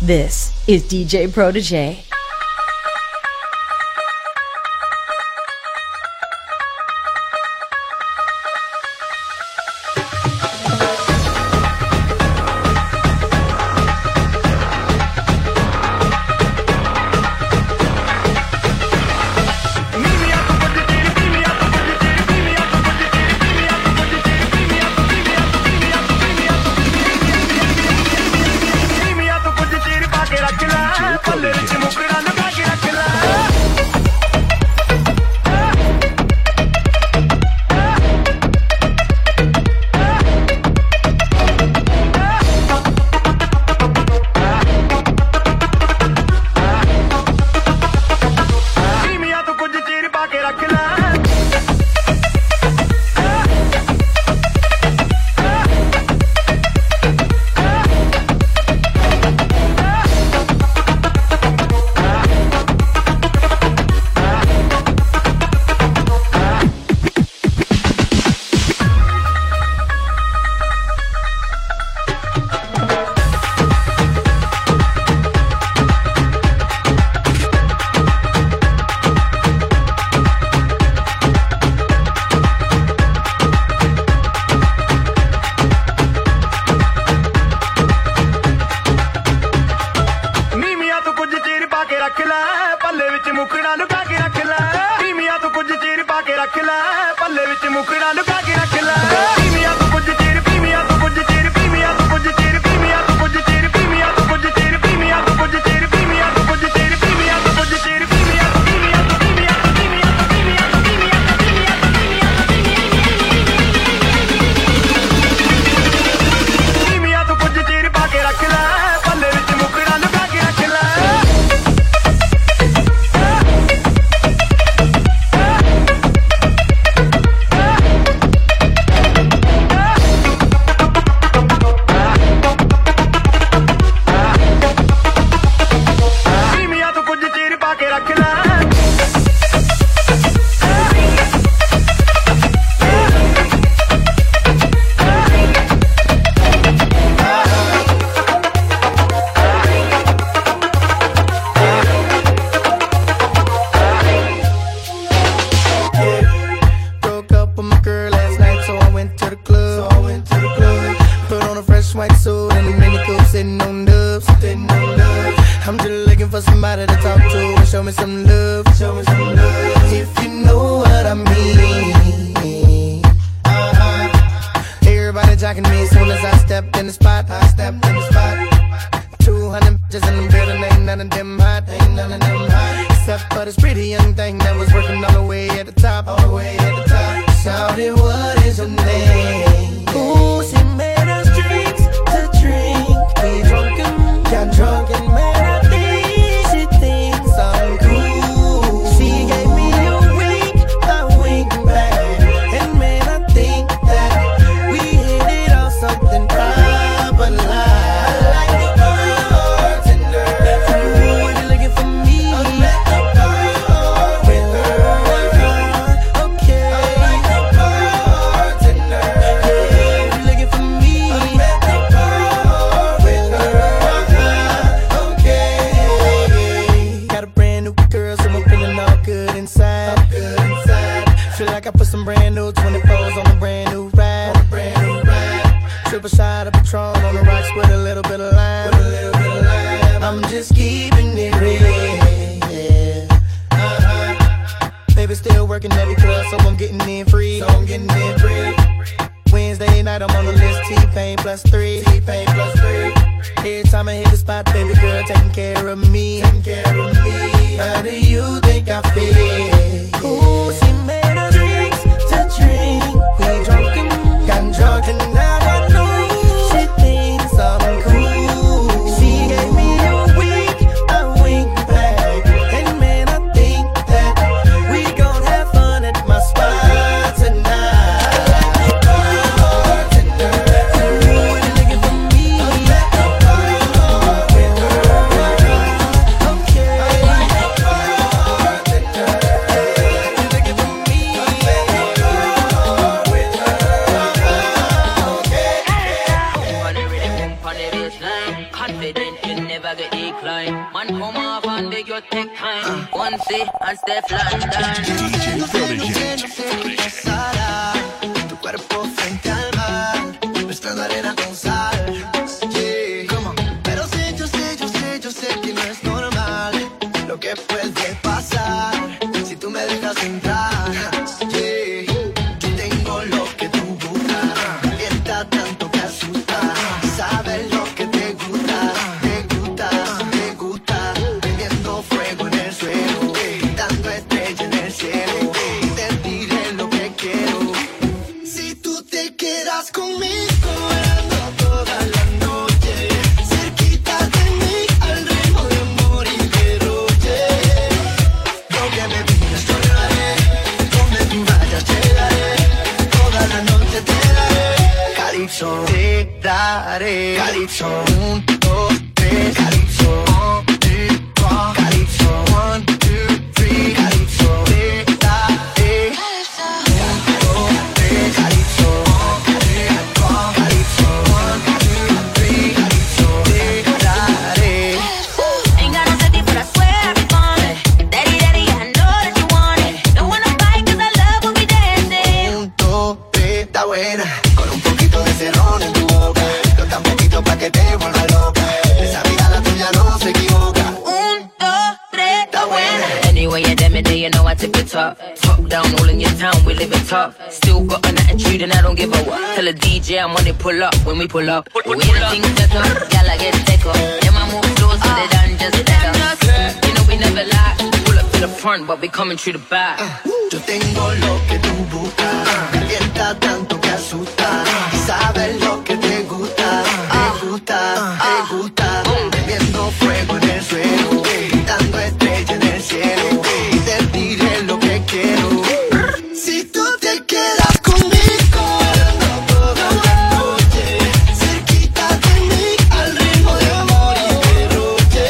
This is D J Protege. Confident you never bag of decline. Man, come off and beg your take time. One C and Steph London. Tu cuerpo frente al mar, mezclando arena con sal. Yeah. Come on. Pero sé, yo sé, yo sé, yo sé que no es normal lo que puede pasar si tú me dejas entrar. Yeah. Yo tengo lo que tú buscas, calienta tanto que asusta. Sabes lo que te gusta, te gusta, te gusta. Prendiendo fuego en el suelo, dando estrella en el cielo. Te diré lo que quiero. Si tú te quedas conmigo, ando toda la noche, cerquita de mí, al ritmo de amor y derroche. Lo que me pidas yo lo haré, donde tú vayas llegaré, toda la noche te daré. Calypso, te daré. Calypso, un, dos, tres. Calypso, one, two, trois. Calypso, one, two, three. Calypso, te daré. Un, dos, tres. Calypso, one, two, trois. Calypso, one, two, three. Calypso, te daré. Ain't got no safety, but I swear I'll be falling. Daddy, daddy, I know that you want it. Don't wanna fight 'cause I love when we dancing. Un, dos, tres, está buena. Con un poquito de cerrón en tu boca. No tan poquito pa' que te vuelva loca. Esa mirada tuya no se equivoca. Un, dos, tres, Está buena. Anyway, you damn it, then you know I tip it top. Top down, all in your town, we live it top. Still got an attitude and I don't give a what. Tell a D J I'm when they pull up, when we pull up. We ain't a thing set up, y'all I get take up. Yeah, my move close, so they done just take us. You know we never lie, pull up to the front, but we coming through the back. Yo tengo lo que tú buscas, calienta tanto que asusta. Sabes lo que te gusta, te gusta, te gusta. Prendiendo fuego en el suelo, dando estrella en el cielo. Te diré lo que quiero. Si tú te quedas conmigo, ando toda la noche, cerquita de mí, al ritmo de amor y derroche.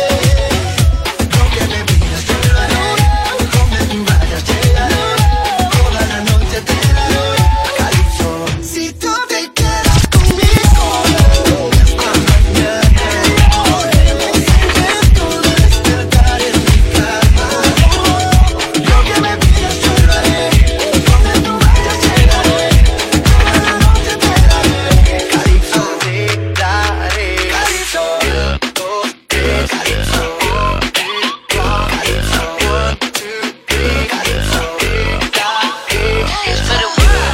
Lo que me pidas yo lo haré, donde tú vayas llegaré, toda la noche te daré. Calypso, si tú te quedas conmigo, despertar en mi cama. Lo que me pidas yo lo haré, donde tú vayas llegaré, toda la noche te daré. Calypso, te daré. Calypso, dos, tres. Calypso, one, two, trois. Calypso, one, two, three. Calypso, te daré. For the world.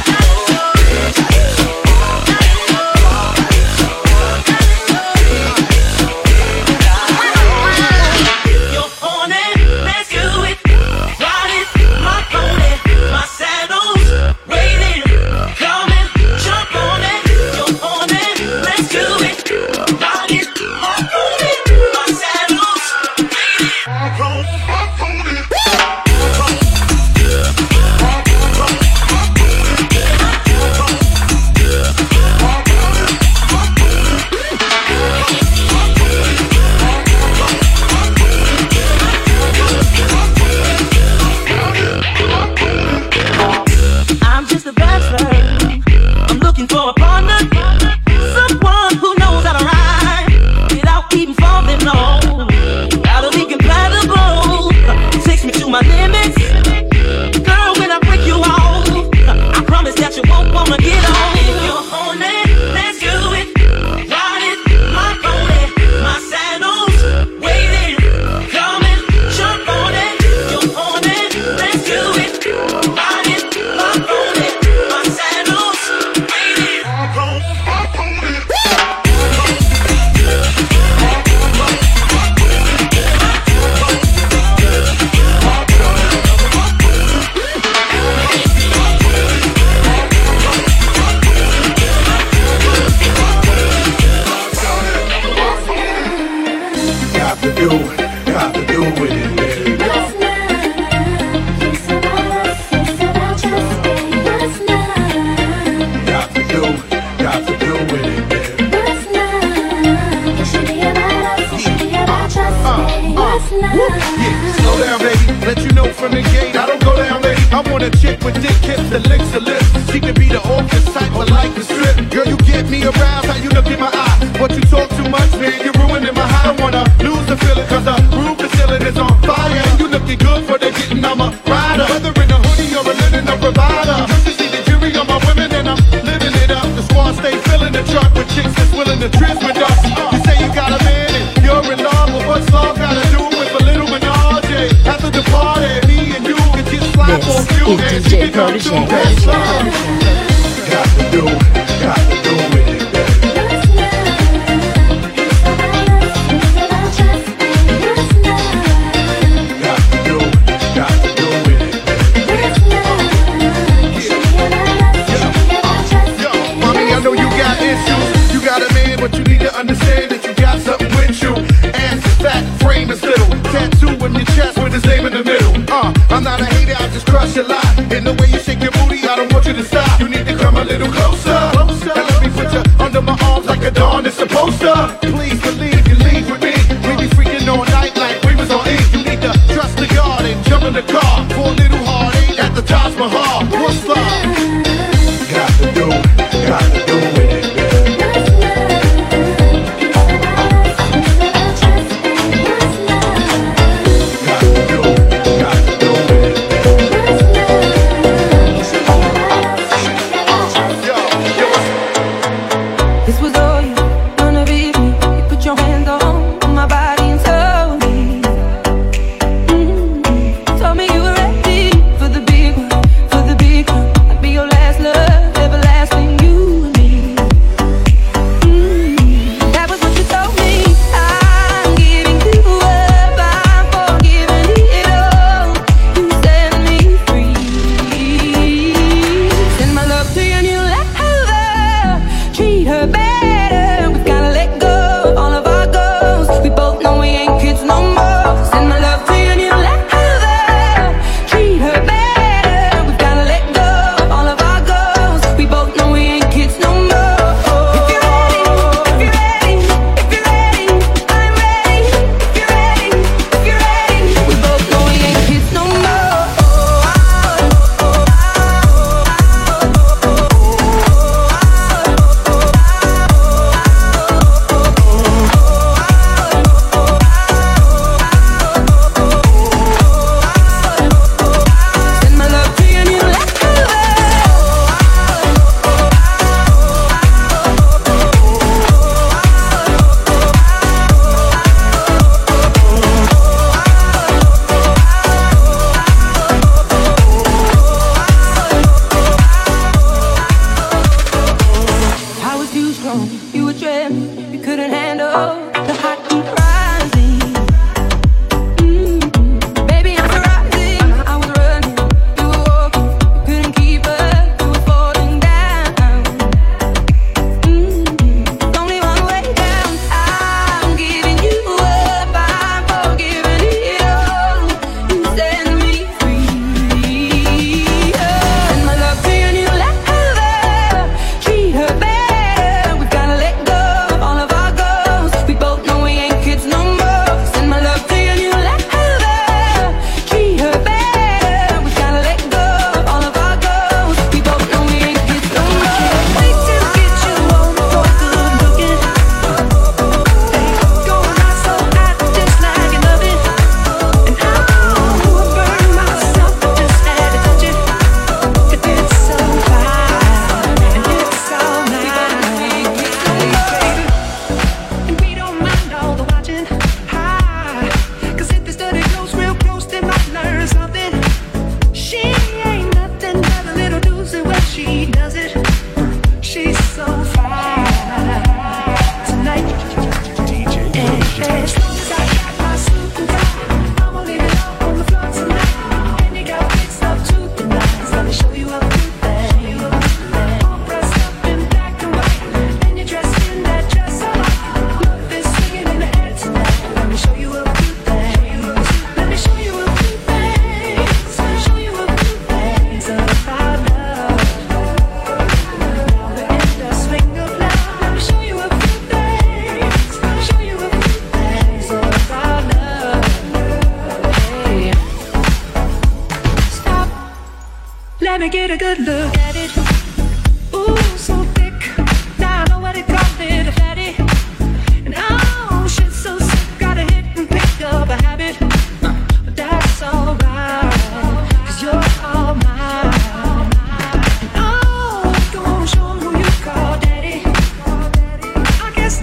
You're on it, let's do it. Ride it, my pony, my saddle's waiting, coming, jump on it. You're on it, let's do it. Ride it, my pony, my saddle's waiting. I'm just a bachelor. I'm looking for a partner, someone who knows how to ride without even falling low. Gotta be compatible. Takes me to my limits. Girl, when I break you off, I promise that you won't wanna get on. If you're on it, let's do it. Ride it, my pony, my saddle's waiting, coming, jump on it. You're on it, let's do it. Ride it, my pony, my saddle's waiting. Got to do, got to do with it, baby. Got to do, got to do with it, baby. Yeah, slow down, baby. Let you know from the gate. I don't go down, baby. I want a chick with thick hips that licks her lips. She can be the orchid type, but like the strip. Girl, you get me aroused. How you look in my eye? What you talk too much, man? You're ruining my high. I wanna lose the trizz with us. You say you got a man and you're in love, but what's love got to do with a little menage? After the party, me and you can get slap This on you is and D J she can come Protege. to best love. Got to do, got to do with it. But you need to understand that you got something with you. Ass is fat, frame is little. Tattoo in your chest with his name in the middle. Uh, I'm not a hater, I just crush a lot. In the way you shake your booty, I don't want you to stop. You need to come a little closer. Closer. And let me put you under my arms like a dawn is supposed to. Please believe you leave with me. We be freaking all night like we was on E. You need to trust the yard and jump in the car for a little heartache at the Taj Mahal. What's love? Got to do, got to do with it. Let me get a good look at it. Ooh, so thick. Now I know what they call it, a fatty. And oh, shit so sick. Gotta hit and pick up a habit. But that's alright, cause you're all mine. Oh, go on, show 'em who you call daddy. I guess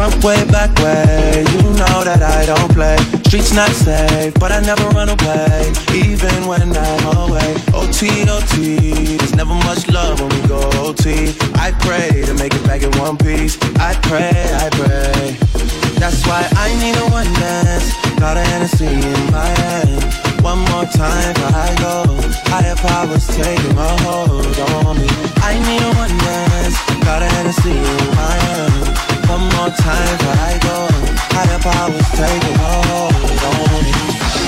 front way, back way. You know that I don't play. Streets not safe, but I never run away, even when I'm away. O T, O T, there's never much love when we go O T. I pray to make it back in one piece. I pray, I pray. That's why I need a one dance. Got a Hennessy in my hand. One more time before I go. Higher powers taking a hold on me. I need a one dance. Got a Hennessy in my hand. One more time before I go. Higher powers taking a hold on me.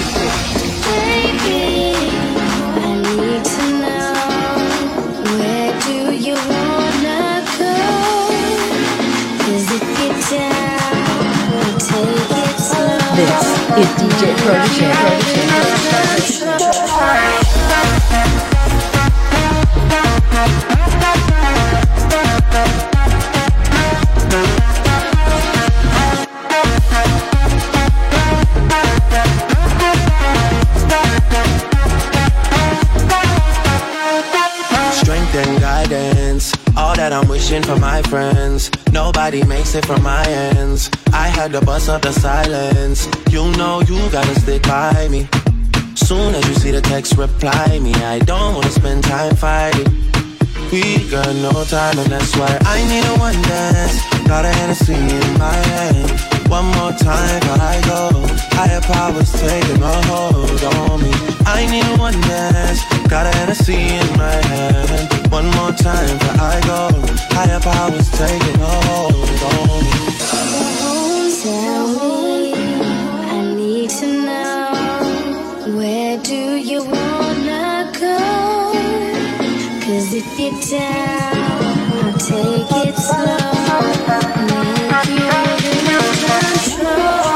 Baby, I need to know, where do you wanna go? 'Cause if you're down, we'll take it slow. This is D J Protege. Strength and guidance, all that I'm wishing for my friends. Nobody makes it from my ends. I had to bust up the silence. You know you gotta stick by me. Soon as you see the text, reply me. I don't wanna spend time fighting. We got no time and that's why I need a one dance. Got a Hennessy in my hand. One more time before I go. Higher powers taking a hold on me. I need a one dance. Got a Hennessy in my hand. One more time before I go. Higher powers taking a hold on me. Tell me, I need to know, where do you wanna go? 'Cause if you're down, I'll take it slow. Make you lose control.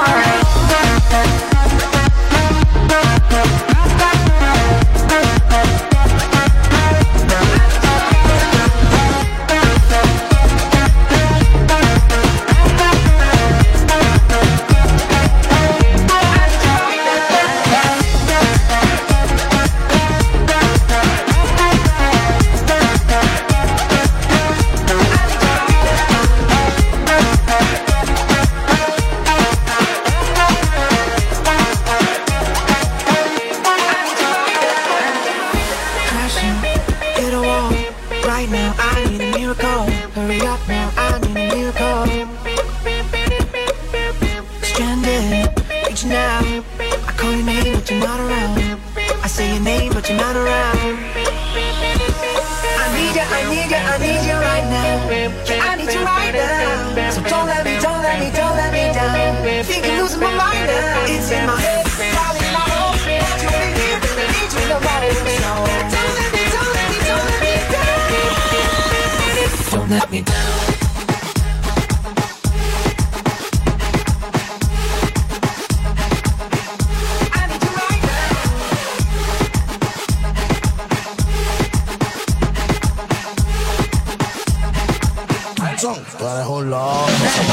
Let me down. Gotta hold on.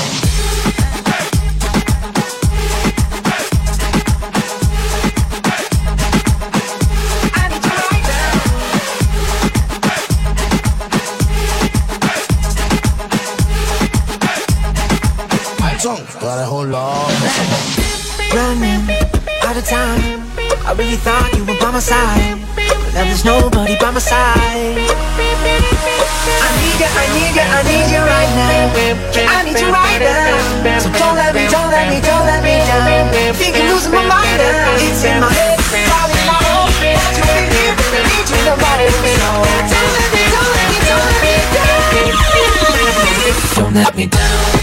Gotta hold on. Running out of time. I really thought you were by my side, but now there's nobody by my side. I need you, I need you, I need you right now. I need you right now. So don't let me, don't let me, don't let me down. Thinking losing my mind now. It's in my head, probably my own. To be here, I need you, nobody will know. Don't let me, don't let me, don't let me down. Don't let me down.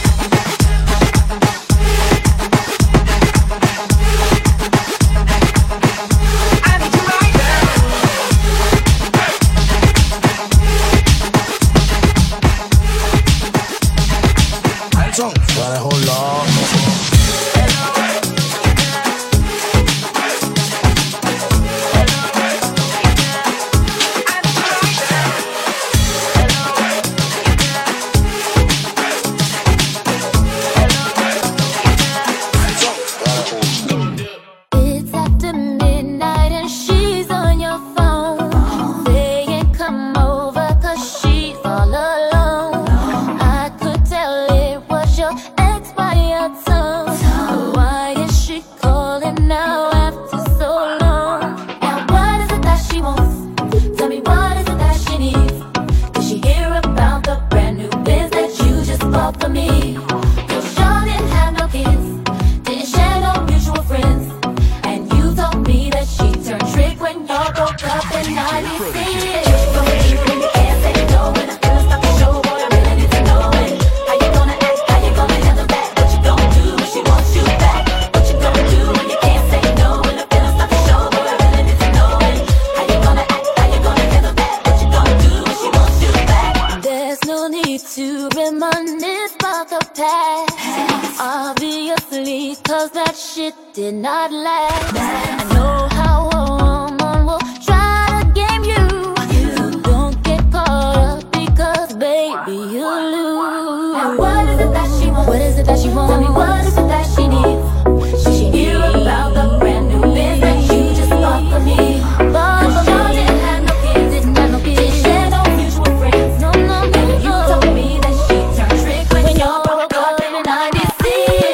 Gotta hold on. cause that shit did not last. I know how a woman will try to game you. So don't get caught up because baby you lose. And what is it that she wants? What is it that she wants? Tell me what is it that she needs? She hear about the brand new biz that you just bought for me. But for me, didn't have no kids, didn't have no kids, didn't share no mutual friends. No, no, no, and you told me that she turned trick when y'all broke up in ninety-six.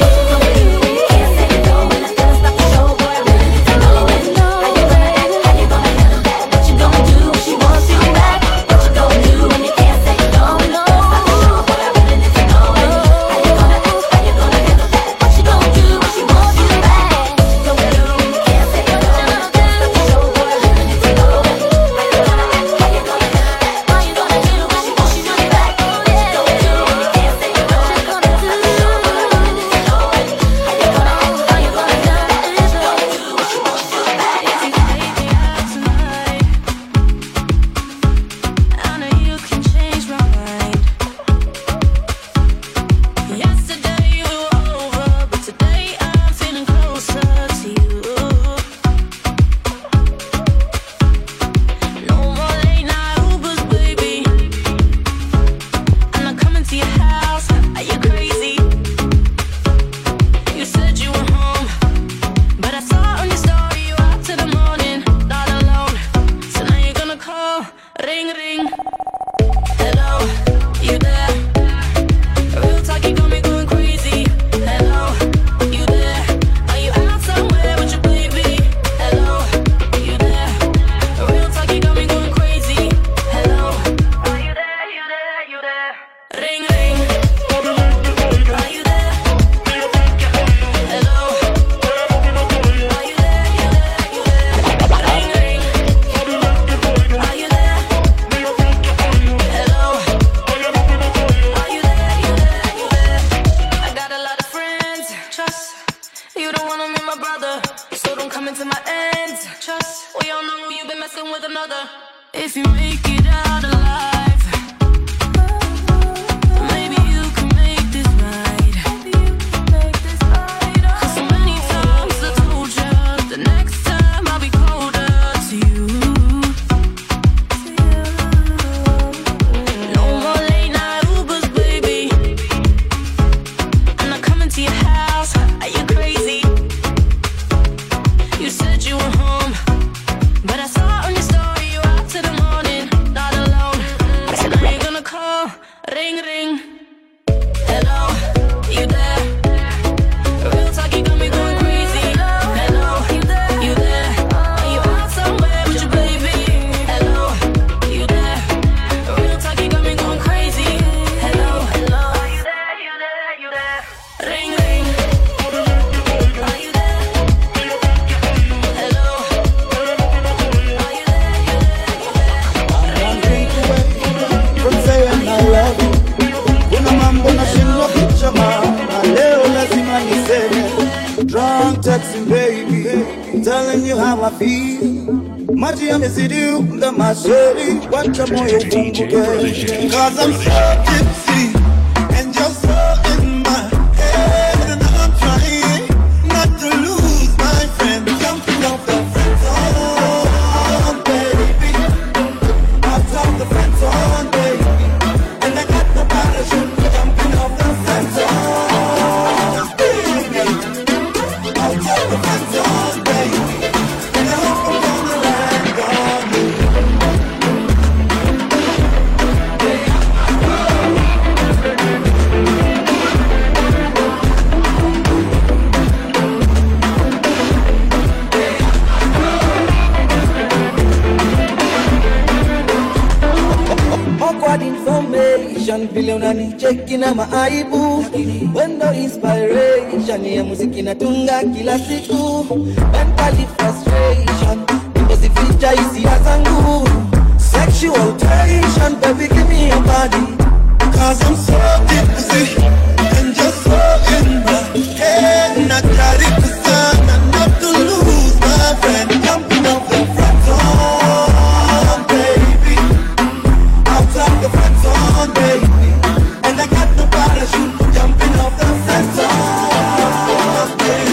Cause I'm so tipsy and you're so in my head, and I'm trying not to lose my friend. Jumping off the friend zone, baby. Out of the friend zone, baby. And I got the parachute jumping off the friend zone, baby. Out of the friend zone, baby. And I hope I'm gonna land on you. Awkward information, vile unanicheki na maaibu. Wendo inspiration ya muziki natunga kila siku. Mentally frustration, imesificha hisia zangu. Sexual tension, baby give me your body. Cause I'm so tipsy and you're so in my head, and I got it concerned not to lose my friend. Jumping off the friend zone, baby. Out of the friend zone, baby. And I got the parachute jumping off the friend zone, baby.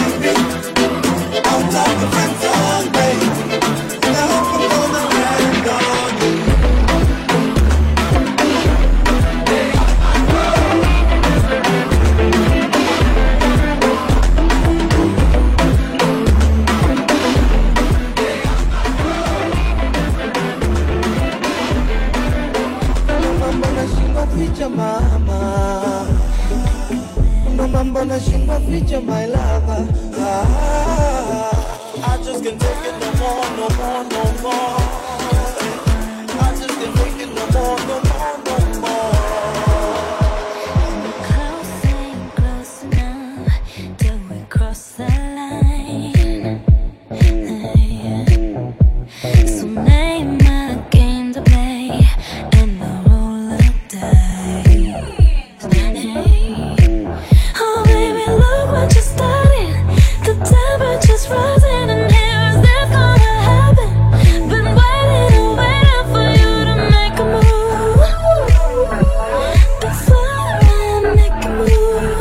I just can't take it no more, no more, no more. I just can't take it no more, no more, no more. Close ain't close enough till we cross the line. So name my game to play and the roll of dice. Oh baby, look what you started. The temperature's rising and here is this gonna happen. Been waiting and waiting for you to make a move. Before I make a move.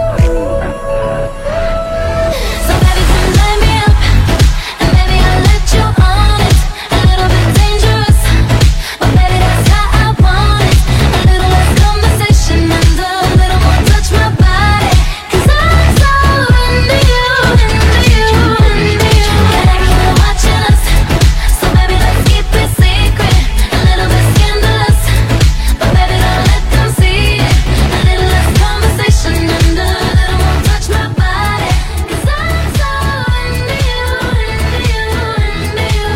So baby, come light me up, and baby I'll let you on it. A little bit dangerous, but baby that's how I want it. A little less conversation and a little more touch my body. 'Cause I'm so into you, into you, into you. And I keep on watching us, so baby let's keep it secret. A little bit scandalous, but baby don't let them see it. A little less conversation and a little more touch my body. 'Cause I'm so into you, into you, into you.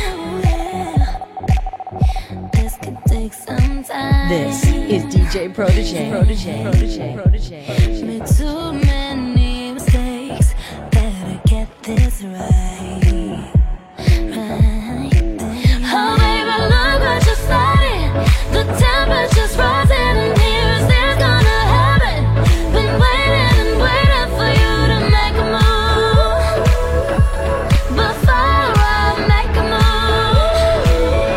This could take some time. This is D J Protege. Protege. Protege. Protege. Made too many mistakes. Better get this right. Right. Oh baby, look what you started. The temperature's rising and here is this gonna happen. Been waiting and waiting for you to make a move. Before I make a move.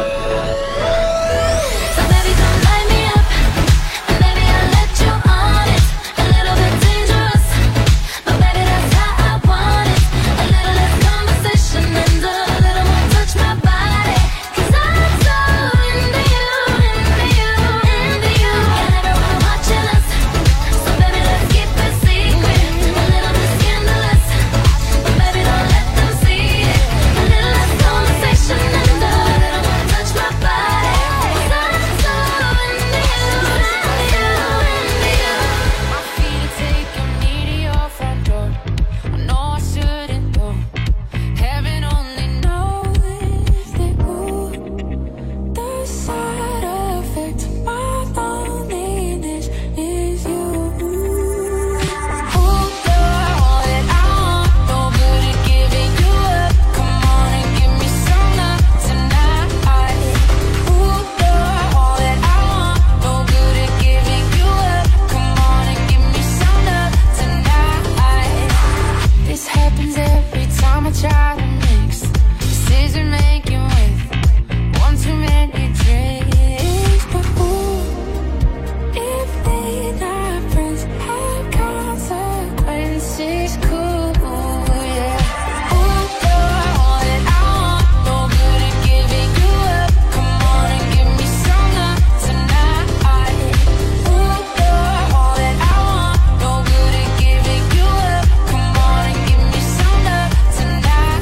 So baby, come light me up, and baby I'll let you on it. A little bit dangerous, but baby that's how I want it. A little less conversation and a little more touch my body. 'Cause I'm so into you, into you, into you. And everyone watching us, so baby let's keep it secret. A little bit scandalous, but baby don't let them see it. A little less conversation and a little more touch my body. 'Cause I'm so into you, into you, into you. My feet are taking me to your front door. I know I shouldn't go. Heaven only knows that ooh, the side effect of my loneliness is you. Ooh, you're all that I want. No good at giving you up. Come on and give me some love tonight. Ooh, you're all that I want. No good at giving you up. Come on and give me some love tonight. This happens every time I try to mix decision making with one too many drinks. But ooh, if they not friends, have consequences. Cool, yeah. Ooh, you're all that I want. No good at giving you up. Come on and give me some love tonight. Ooh, you're all that I want. No good at giving you up. Come on and give me some love tonight.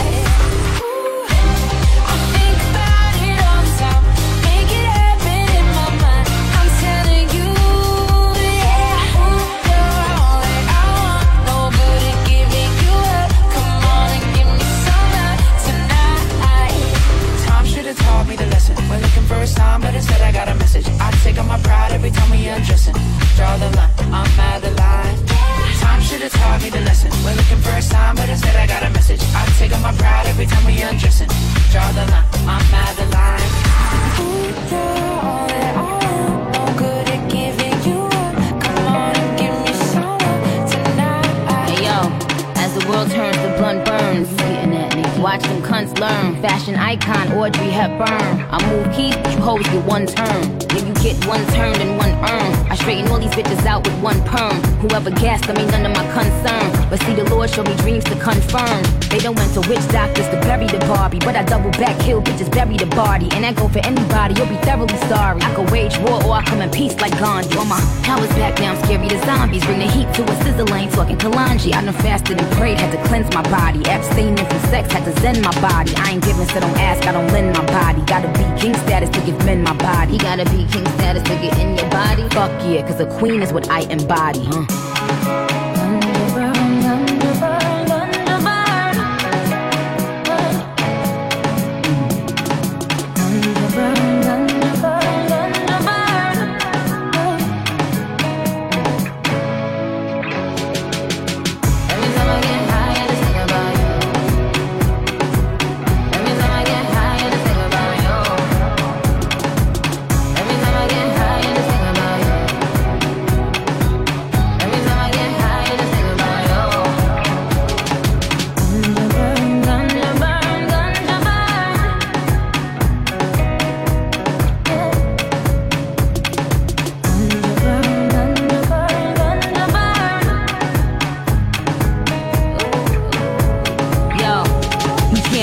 Ooh, I think about it all the time. Make it happen in my mind. I'm telling you, yeah. Ooh, you're all that I want. No good at giving you up. Come on and give me some love tonight. Time should have taught me the lesson. We're looking for a sign, but instead I got a message. I take on my pride every time we undressing. Draw the line, I'm mad the line. Time should have taught me the lesson. We're looking for a sign, but instead I got a message. I take on my pride every time we undressing. Draw the line, I'm mad the line. Ooh, you're all that I want. No good at giving you up. Come on and give me some love tonight. Hey yo, as the world turns, the blunt burns. Getting at me. Watch them cunts learn. Fashion icon Audrey Hepburn. I move keys, but you hoes get one turn. When you get one turned and one earned, I straighten all these bitches out with one perm. Whoever gassed them ain't none of my concern. But see, the Lord showed me dreams to confirm. They done went to witch doctors to bury the Barbie, but I double back, kill bitches, bury the body. And that go for anybody, you'll be thoroughly sorry. I could wage war or I come in peace like Gandhi. All my powers back now, I'm scary to zombies. Bring the heat to a sizzle, I ain't talking Kalanji. I done fasted and prayed, had to cleanse my body. Abstaining from sex, had to zen my body. I ain't giving, so don't ask, I don't lend my body. Gotta be king status to give men my body. He gotta be king status to get in your body. Fuck yeah, cause a queen is what I embody, huh?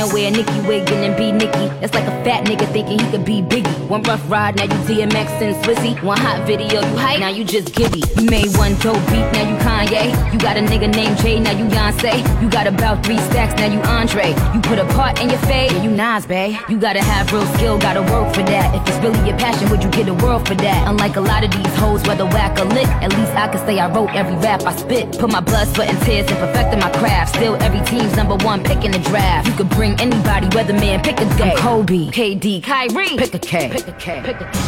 can't wear a Nicki wig and then be Nicki. That's like a fat nigga thinking he could be Biggie. One rough ride, now you D M X and Swizzy. One hot video, you hype, now you just giddy. You made one dope beat, now you Kanye. You got a nigga named Jay, now you Beyonce. You got about three stacks, now you Andre. You put a part in your fade, yeah, you Nas, bae. You gotta have real skill, gotta work for that. If it's really your passion, would you get a world for that? Unlike a lot of these hoes, whether whack or lit, at least I can say I wrote every rap I spit. Put my blood, sweat, and tears in perfecting my craft. Still every team's number one pick in the draft. You could bring anybody, weatherman, pick a day. I'm Kobe, K D, Kyrie, pick a K. Pick a K. Pick a K.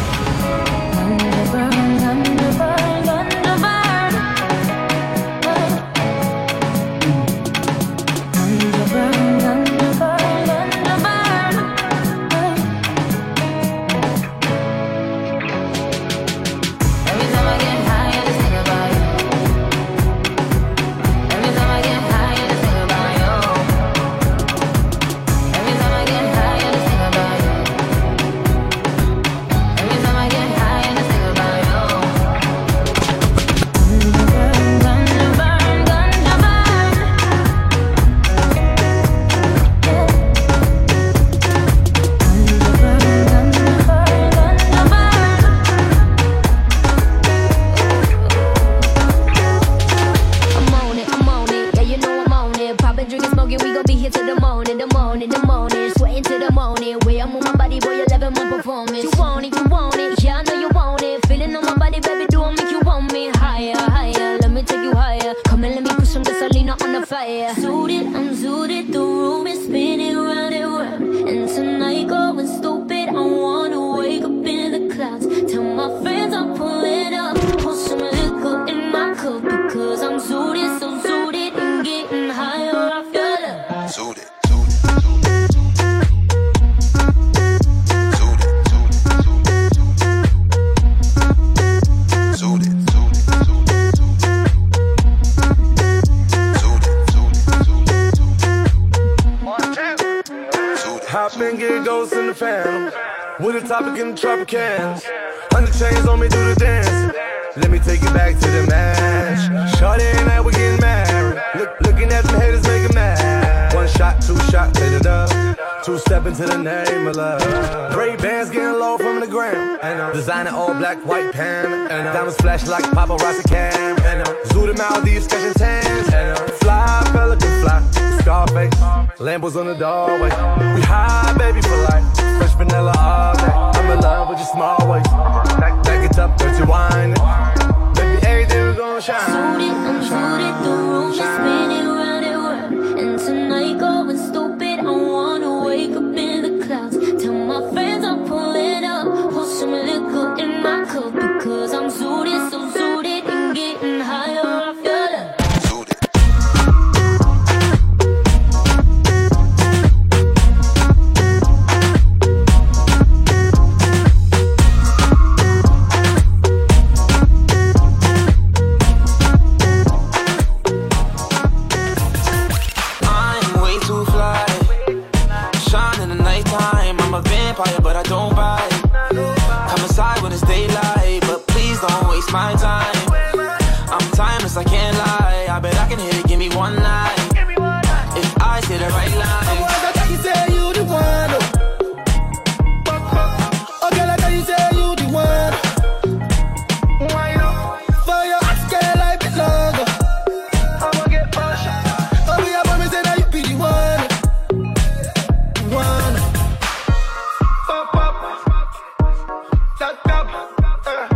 Tropicans, hundred chains on me, do the dance. Let me take you back to the match. Shorty and I, we getting married. Look, looking at the haters, making mad. One shot, two shot, hit it up. Two step into the name of love. Ray Bans getting low from the ground. Designer all black, white pan. Diamonds flash like paparazzi cam. Zoo the Maldives, catching tans. Fly, pelican fly. Scarface, Lambos on the doorway. We high, baby, for life. Fresh vanilla all day. I'm in love with your small waist. Back, back it up, dirty wine. Baby, everything we gon' shine. Suited, I'm suited, the room is spinning round and round. And tonight going stupid, I wanna wake up in the clouds. Tell my friends I'm pulling up. Pour some liquor in my cup. Because I'm suited, so suited, and getting higher off your love. But I don't buy it. Come inside when it's daylight, but please don't waste my time. I'm timeless, I can't lie. I bet I can hit it, give me one night. If I say the right line. I got you say you the one. Oh girl, I got you say you the one. For your hot scale life is longer. I'ma get pushed. Oh me, I promise that you be the one. One.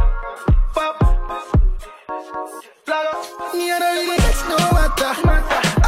Me and I really get no matter.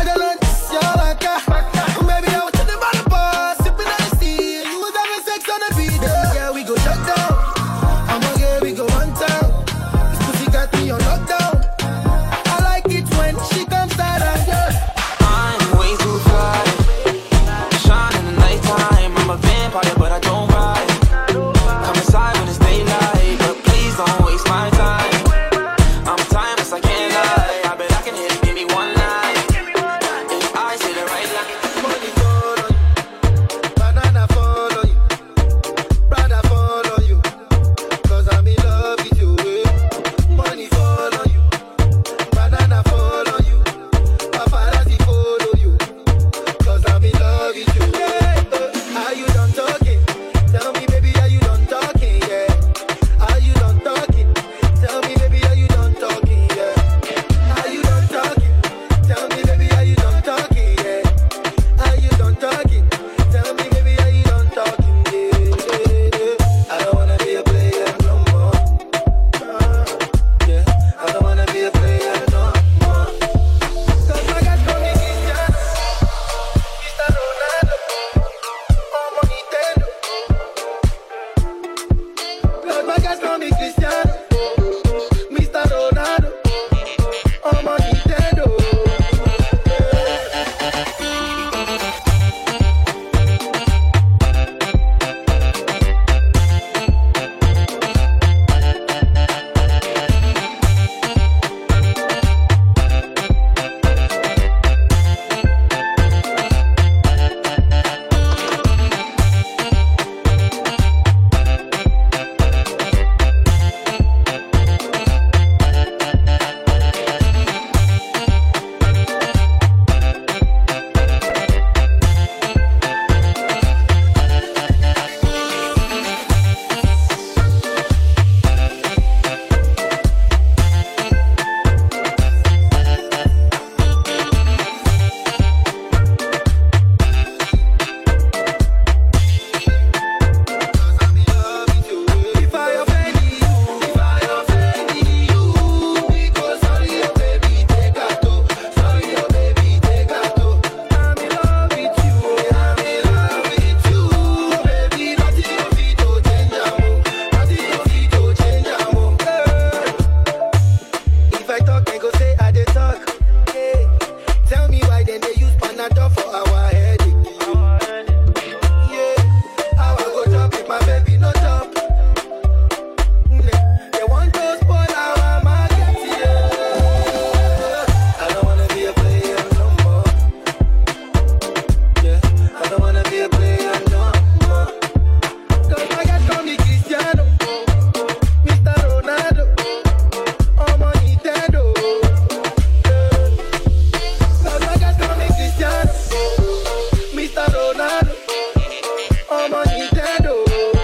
then they use Panadol for our headache. Yeah, how I go chop if my baby no chop? They want to spoil our market, yeah. I don't wanna be a player no more. Yeah, I don't wanna be a player no more. Cause my guys call me Cristiano, Mister Ronaldo, I'm on Nintendo. Cause my guys call me Cristiano, Mister Ronaldo, I'm on Nintendo.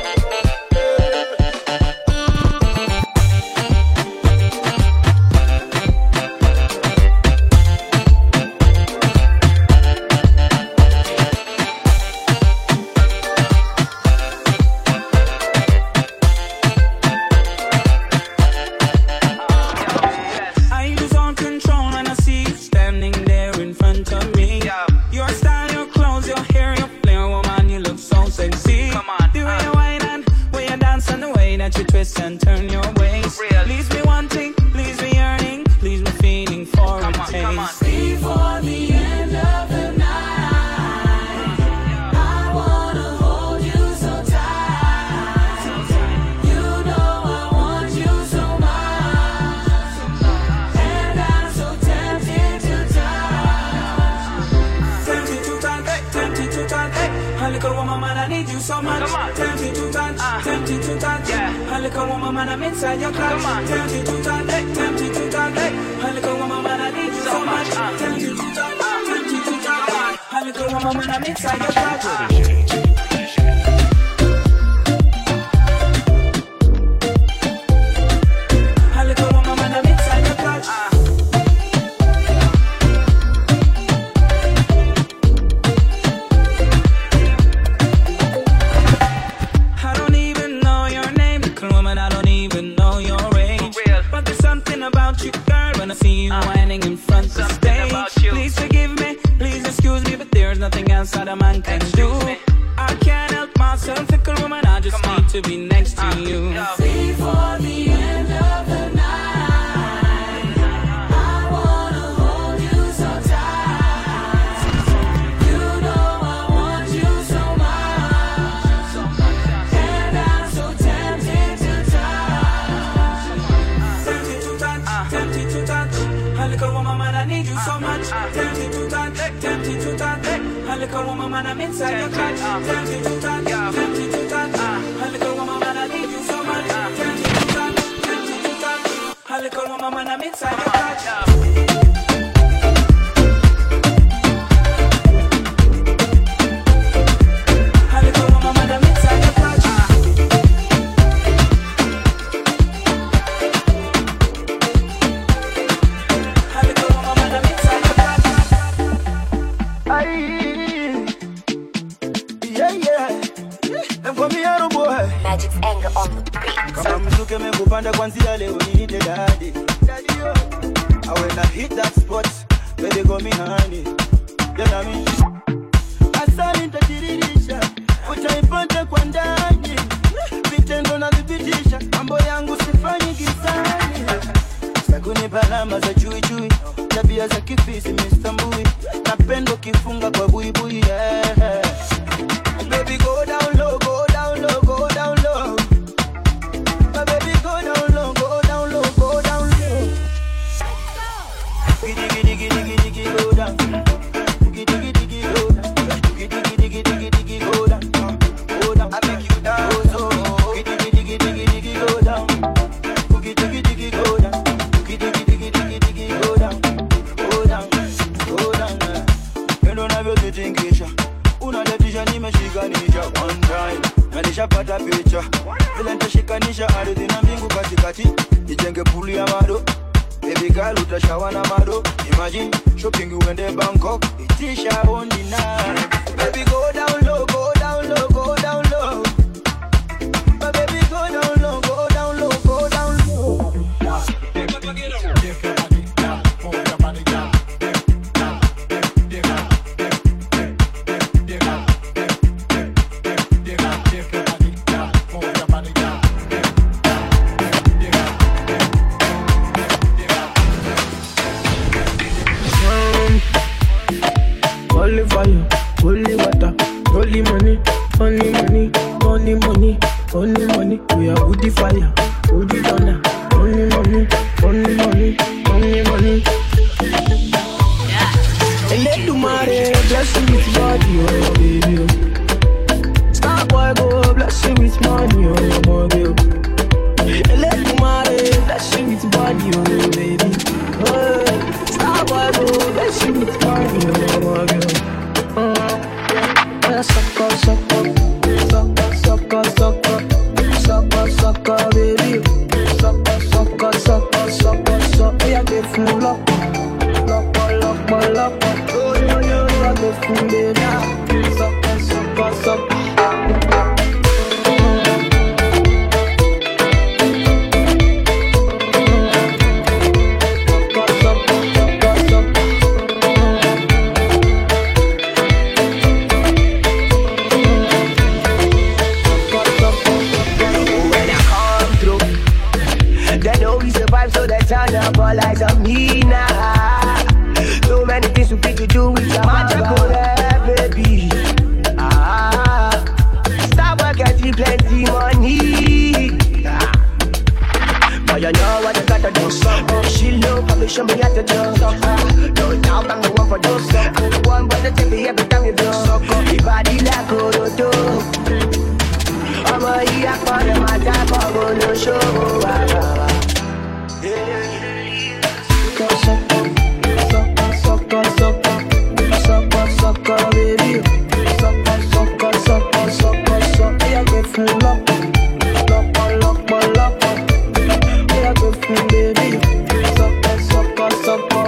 I lose all control when I see you standing there in front of me. Your style, your clothes, your hair, your flair, woman, you look so sexy. Come on, the way you whine and way you dance and the way that you twist and turn your waist. Leaves me wanting, leaves me yearning, leaves me feeling for a taste. Before the end of the night, I wanna hold you so tight. You know I want you so much, and I'm so tempted to touch. Tempted to touch, tempted to touch. A little woman, man, I need you so much. Tempted to touch, tempted to touch. A little woman, man, I'm inside your clutch. Tempted to touch, tempted to touch. A little woman, man, I need you so much. Tempted to touch, tempted to touch. A little woman, man, I'm inside your clutch. A little woman, man, I'm inside your clutch. I don't even know your name, little woman, I don't even know your age. But there's something about you, girl, when I see you whining in front of the stage. Please forgive me, please excuse me, but there's nothing else that a man can do. I can't help myself, little woman, I just need to be next to you. Before the end of the night, I wanna hold you so tight. You know I want you so much, and I'm so tempted to touch. Tempted to touch, tempted to touch. A little woman, man, I need you so much. Tempted to touch, tempted to touch. A little woman, man, I'm inside your clutch. Tempted to touch, tempted to touch. A little woman, man, I need you so much. Tempted to touch, tempted to touch. A little woman, man, I'm inside your clutch. A little woman, man, I'm inside your clutch. A little woman, man, I'm inside your clutch. Aye. Yeah, yeah. And for me, I don't boy. Magic's anger on the beat. Kama mzuke mekupanda kwanzia leo niite daddy. Daddy yo. I when I hit that spot, baby go me honey. You know me. Asali nitadiririsha, utaipata kwa ndani. Vitendo na thibitisha, mambo yangu sifanyi gizani. Sakuni palama za chui chui, tabia za kifisi mistambui. Napendo kifunga kwa buibui, yeah. Baby go down low, go down low, go down low. My baby go down low, go down low, go down low. Giddy giddy giddy giddy giddy go down. Giddy giddy giddy go down. Giddy giddy giddy giddy giddy go down. Go down. I make you dance. Oh, so giddy giddy giddy giddy giddy go down. Giddy giddy giddy go down. Giddy giddy giddy giddy giddy go down. Go down, go down. You don't have to think it. Unadatisha nimeshikanisha one time na nishapata picha vile nitashikanisha ardhi na mbingu katikati nijenge pulu ya mado. Baby girl utashawa na mado. Imagine shopping uende Bangkok itisha on the night. Baby go down low, go down low, go down low. My baby go down low, go down low, go down low. holy fire, holy water, holy money, only money, only money, only money. We are woody fire, woody donor, only money, only money, only money. And let do money, bless you with body, oh baby. Star boy go, bless you with money, oh baby. And let do money, bless you with body, oh baby. Oh, star boy go, bless you with money, oh baby. Sucker, sucker, sucker, sucker, sucker, sucker, sucker, baby. Sucker, sucker, sucker, sucker, sucker. Yeah, get full up, lock, lock, lock. Oh, yo, yo, yeah, get full baby. Sucker, sucker, sucker. Turn up all eyes on me now. So many things we could do with your magical baby. Ah, stop getting plenty money. Ah. But you know what you gotta do. She love how show me how to do. No doubt I'm the one for those. I'm the one but you take me every time you do. Your body like a do. I'm a here for the matter for no show. Sucker, sucker, sucker, sucker, sucker, baby. Sucker, sucker, sucker, sucker, sucker. Yeah, get full up, lock, lock, lock. Yeah, get full, baby. Sucker, sucker, sucker.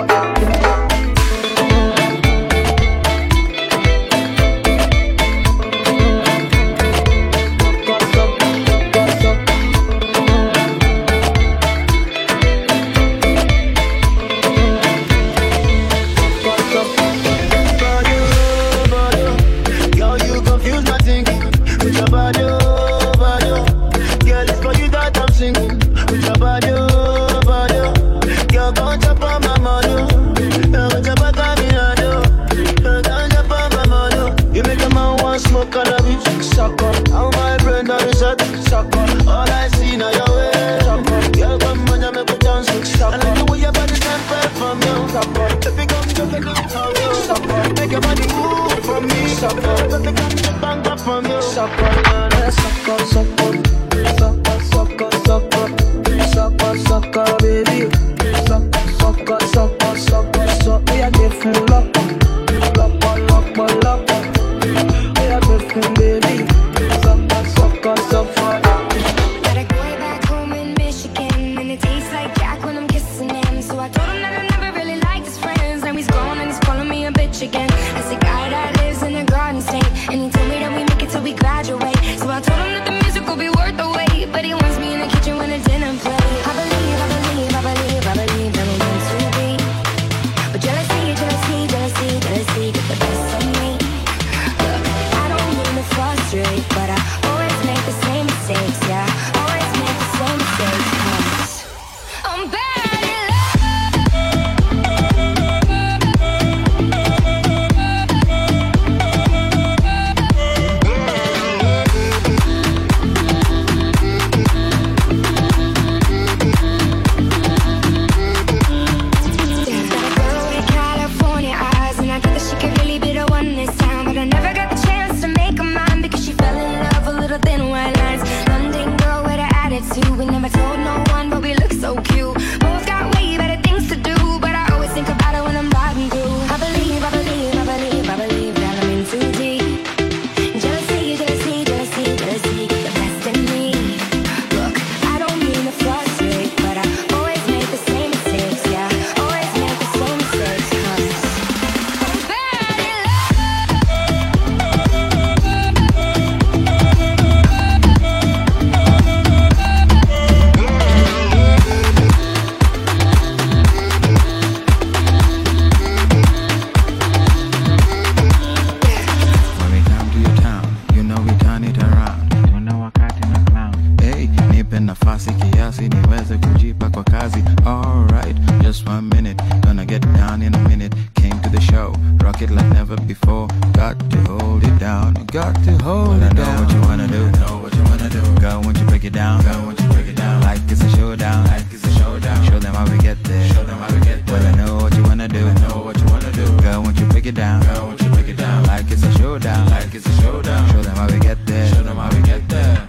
never before. Got to hold it down, got to hold it down. I know what you wanna do, know what you wanna do. Girl, won't you break it down, girl, won't you break it down. Like it's a showdown, like it's a showdown. Show them how we get there, show them how we get there. Well, I know what you wanna do, I know what you wanna do. Girl, won't you break it down, girl, won't you break it down. Like it's a showdown, like it's a showdown. Show them how we get there, show them how we get there.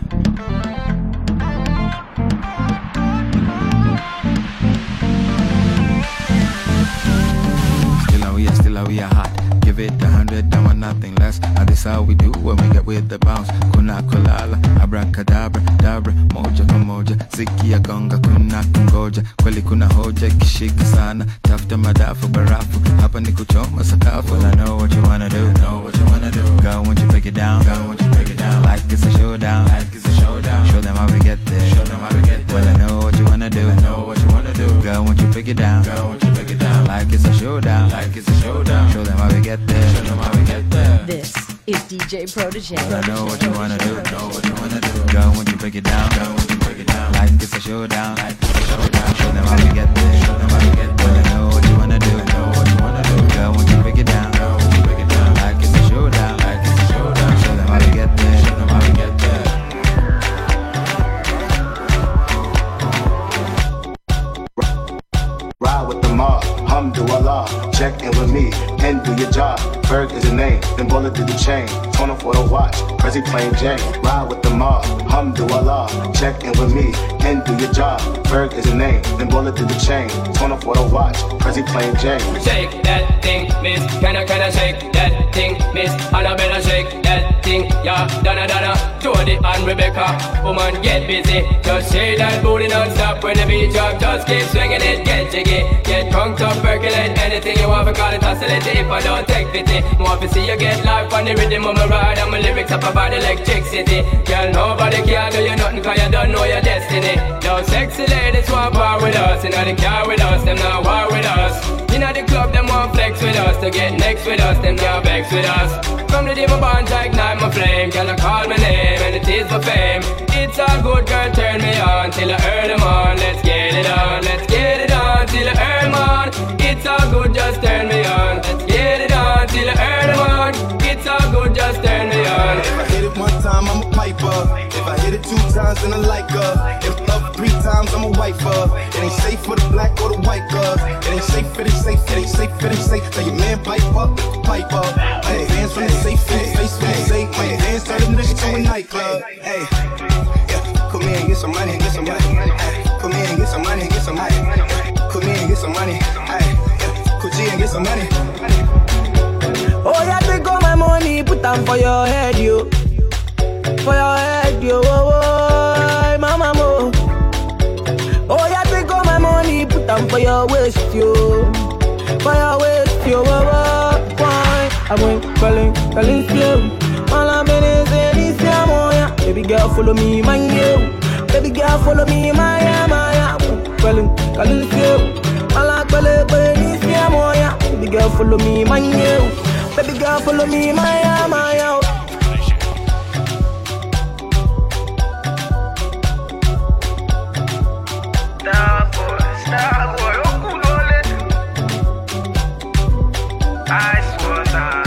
We are hot, give it a hundred, I want nothing less. And this how we do when we get with the bounce. Kuna kulala, abracadabra, dabra, moja kwa moja, siki ya gonga, kuna kungoja. Kweli kuna hoja, kishika sana, tafuta madafu, barafu, hapa ni kuchoma sakafu. Well, I know what you wanna do, know what you wanna do. Girl, won't you break it down, girl, won't you break it down. Like it's a showdown, like it's a showdown. Show them how we get there, show them how we get there. Well, I know what you wanna do, I know what you wanna do. Girl, won't you break it down, girl, won't you break it down. Like it's a showdown, like it's a showdown. Show them how we get there, show them how we get there. This is D J Protege. Well, I know what you wanna do, know what you wanna do. Girl, won't you break it down, girl, won't you break it down. Like it's a showdown, like it's a showdown. Show them how we get there, show them how we get there. Well, I know what you wanna do, know what you wanna do. Girl, won't you break it down, girl, won't you break it down. Like it's a showdown, like it's a showdown. Show them how we get there, show them how we get there. Ride with the mob, alhamdulillah. Check in with me and do your job. Berg is the name, then bullet to the chain. Tona for the watch, Prezi plain Jane. Ride with the mob, alhamdulillah. Check in with me and do your job. Berg is the name, then bullet to the chain. Tona for the watch, Prezi plain Jane. Shake that thing, miss. Can I, can I shake that thing, miss? Annabella shake that thing, yeah. Donna, Donna, Jody and Rebecca. Woman, get busy. Just shake that booty non-stop. When the beat drop, just keep swinging it. Get jiggy, get drunk up, percolate. Anything you want, we call it oscillate. If I don't take pity, want to see you get life on the rhythm of my ride. And my lyrics up about electricity. Girl, nobody can do you nothing, cause you don't know your destiny. Those sexy ladies want war with us. In the car with us, them not war with us. In the club, them want flex with us. To get next with us, them can't vex with us. From the day my bond, I ignite my flame. Girl, I call my name, and it is for fame. It's all good, girl, turn me on till I earn them on. Let's get it on, let's get it on till I earn them on. It's all good, just turn me on. Let's get it on till I earn them on. It's all good, just turn me on. If I hit it one time, I'm a piper. If I hit it two times, then I like her. If up three times, I'm a wifer. It ain't safe for the black or the white girl. It ain't safe, it ain't safe, it ain't safe, it ain't safe. Tell your man pipe up, pipe up. Hey, hands from the safe, face, face from the safe. My hands turn them niggas to a nightclub. Hey, yeah, come here and get some money, get some money. Hey, come here and get some money, get some money. Come here and get some money. Hey, yeah, come here and get some money. Oh, yeah, take all my money, put them for your head, yo. For your head, yo. Oh, oh, mama, mo. Oh, yeah, take all my money, put them for your waist, yo. For your waist, yo. Oh, oh, why? I went calling, calling slow. All I'm in is in this yeah. Baby girl, follow me, my yo. Baby girl, follow me, my yeah, my yeah. Calling, calling slow. All I'm calling, calling, yeah. Baby girl, follow me, my yo. Baby girl, follow me, my yeah, my yeah. Star boy, star boy, oh cool all it. Ice water.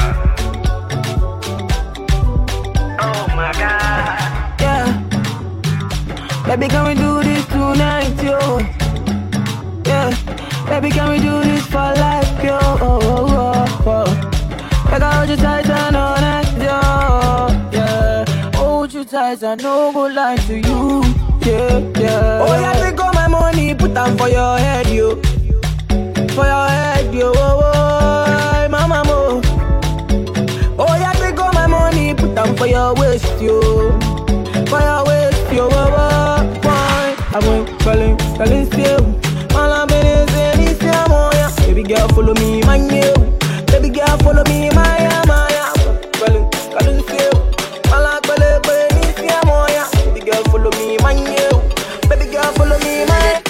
Oh my God. Yeah. Baby, can we do this tonight, yo? Yeah. Baby, can we do this for life, yo? Oh, oh, oh, oh. Like I hold you tight and all night, yo. Yeah. Hold you tight and no go lie to you. Yeah, yeah. Oh, yeah, take all my money, put them for your head, yo. For your head, yo. Oh, oh, mama, mo. Oh, yeah, take all my money, put them for your waist, yo. For your waist, yo. Oh, oh, why? I went calling, calling still. All I'm in is in this yeah, yeah. Baby girl, follow me, my yo. Baby girl, follow me, my yeah, my yeah. Calling, calling still. All I'm calling, calling this yeah, yeah. Baby girl, follow me, my yo. Baby girl, follow me, my yeah.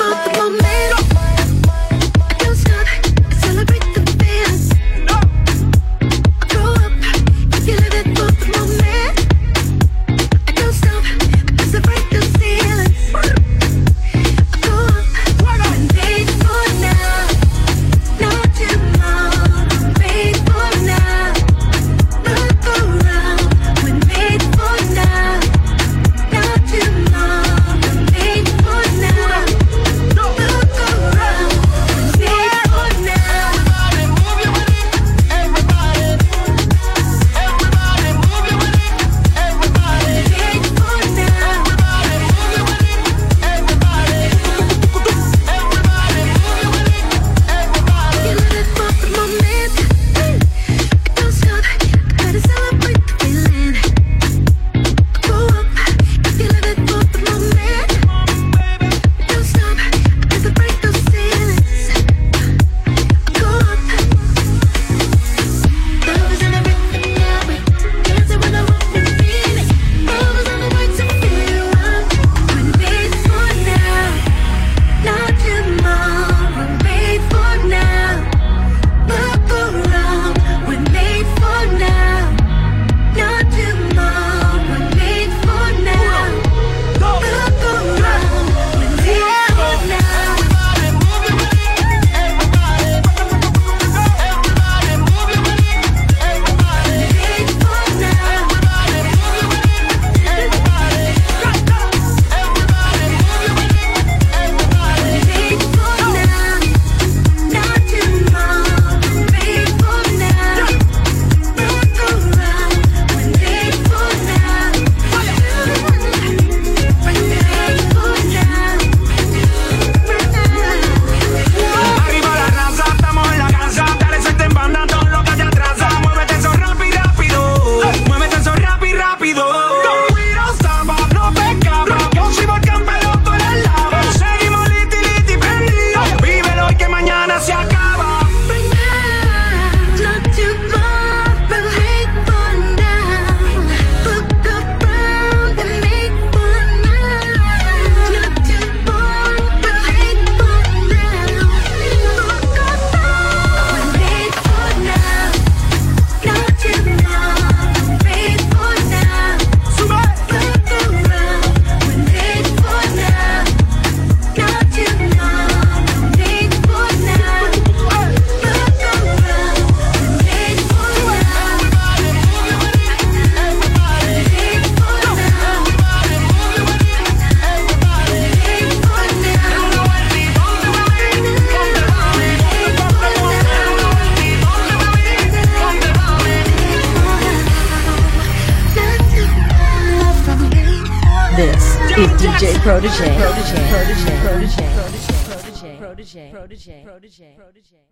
Don't stop, celebrate the feels. I grow up, if you live it for the moment. I don't stop, because I break the ceilings. I go up, I'm waiting for now, not tomorrow. This is D J Protege. Protege. Protege. Protege. Protege. Protege. Protege. Protege. Protege.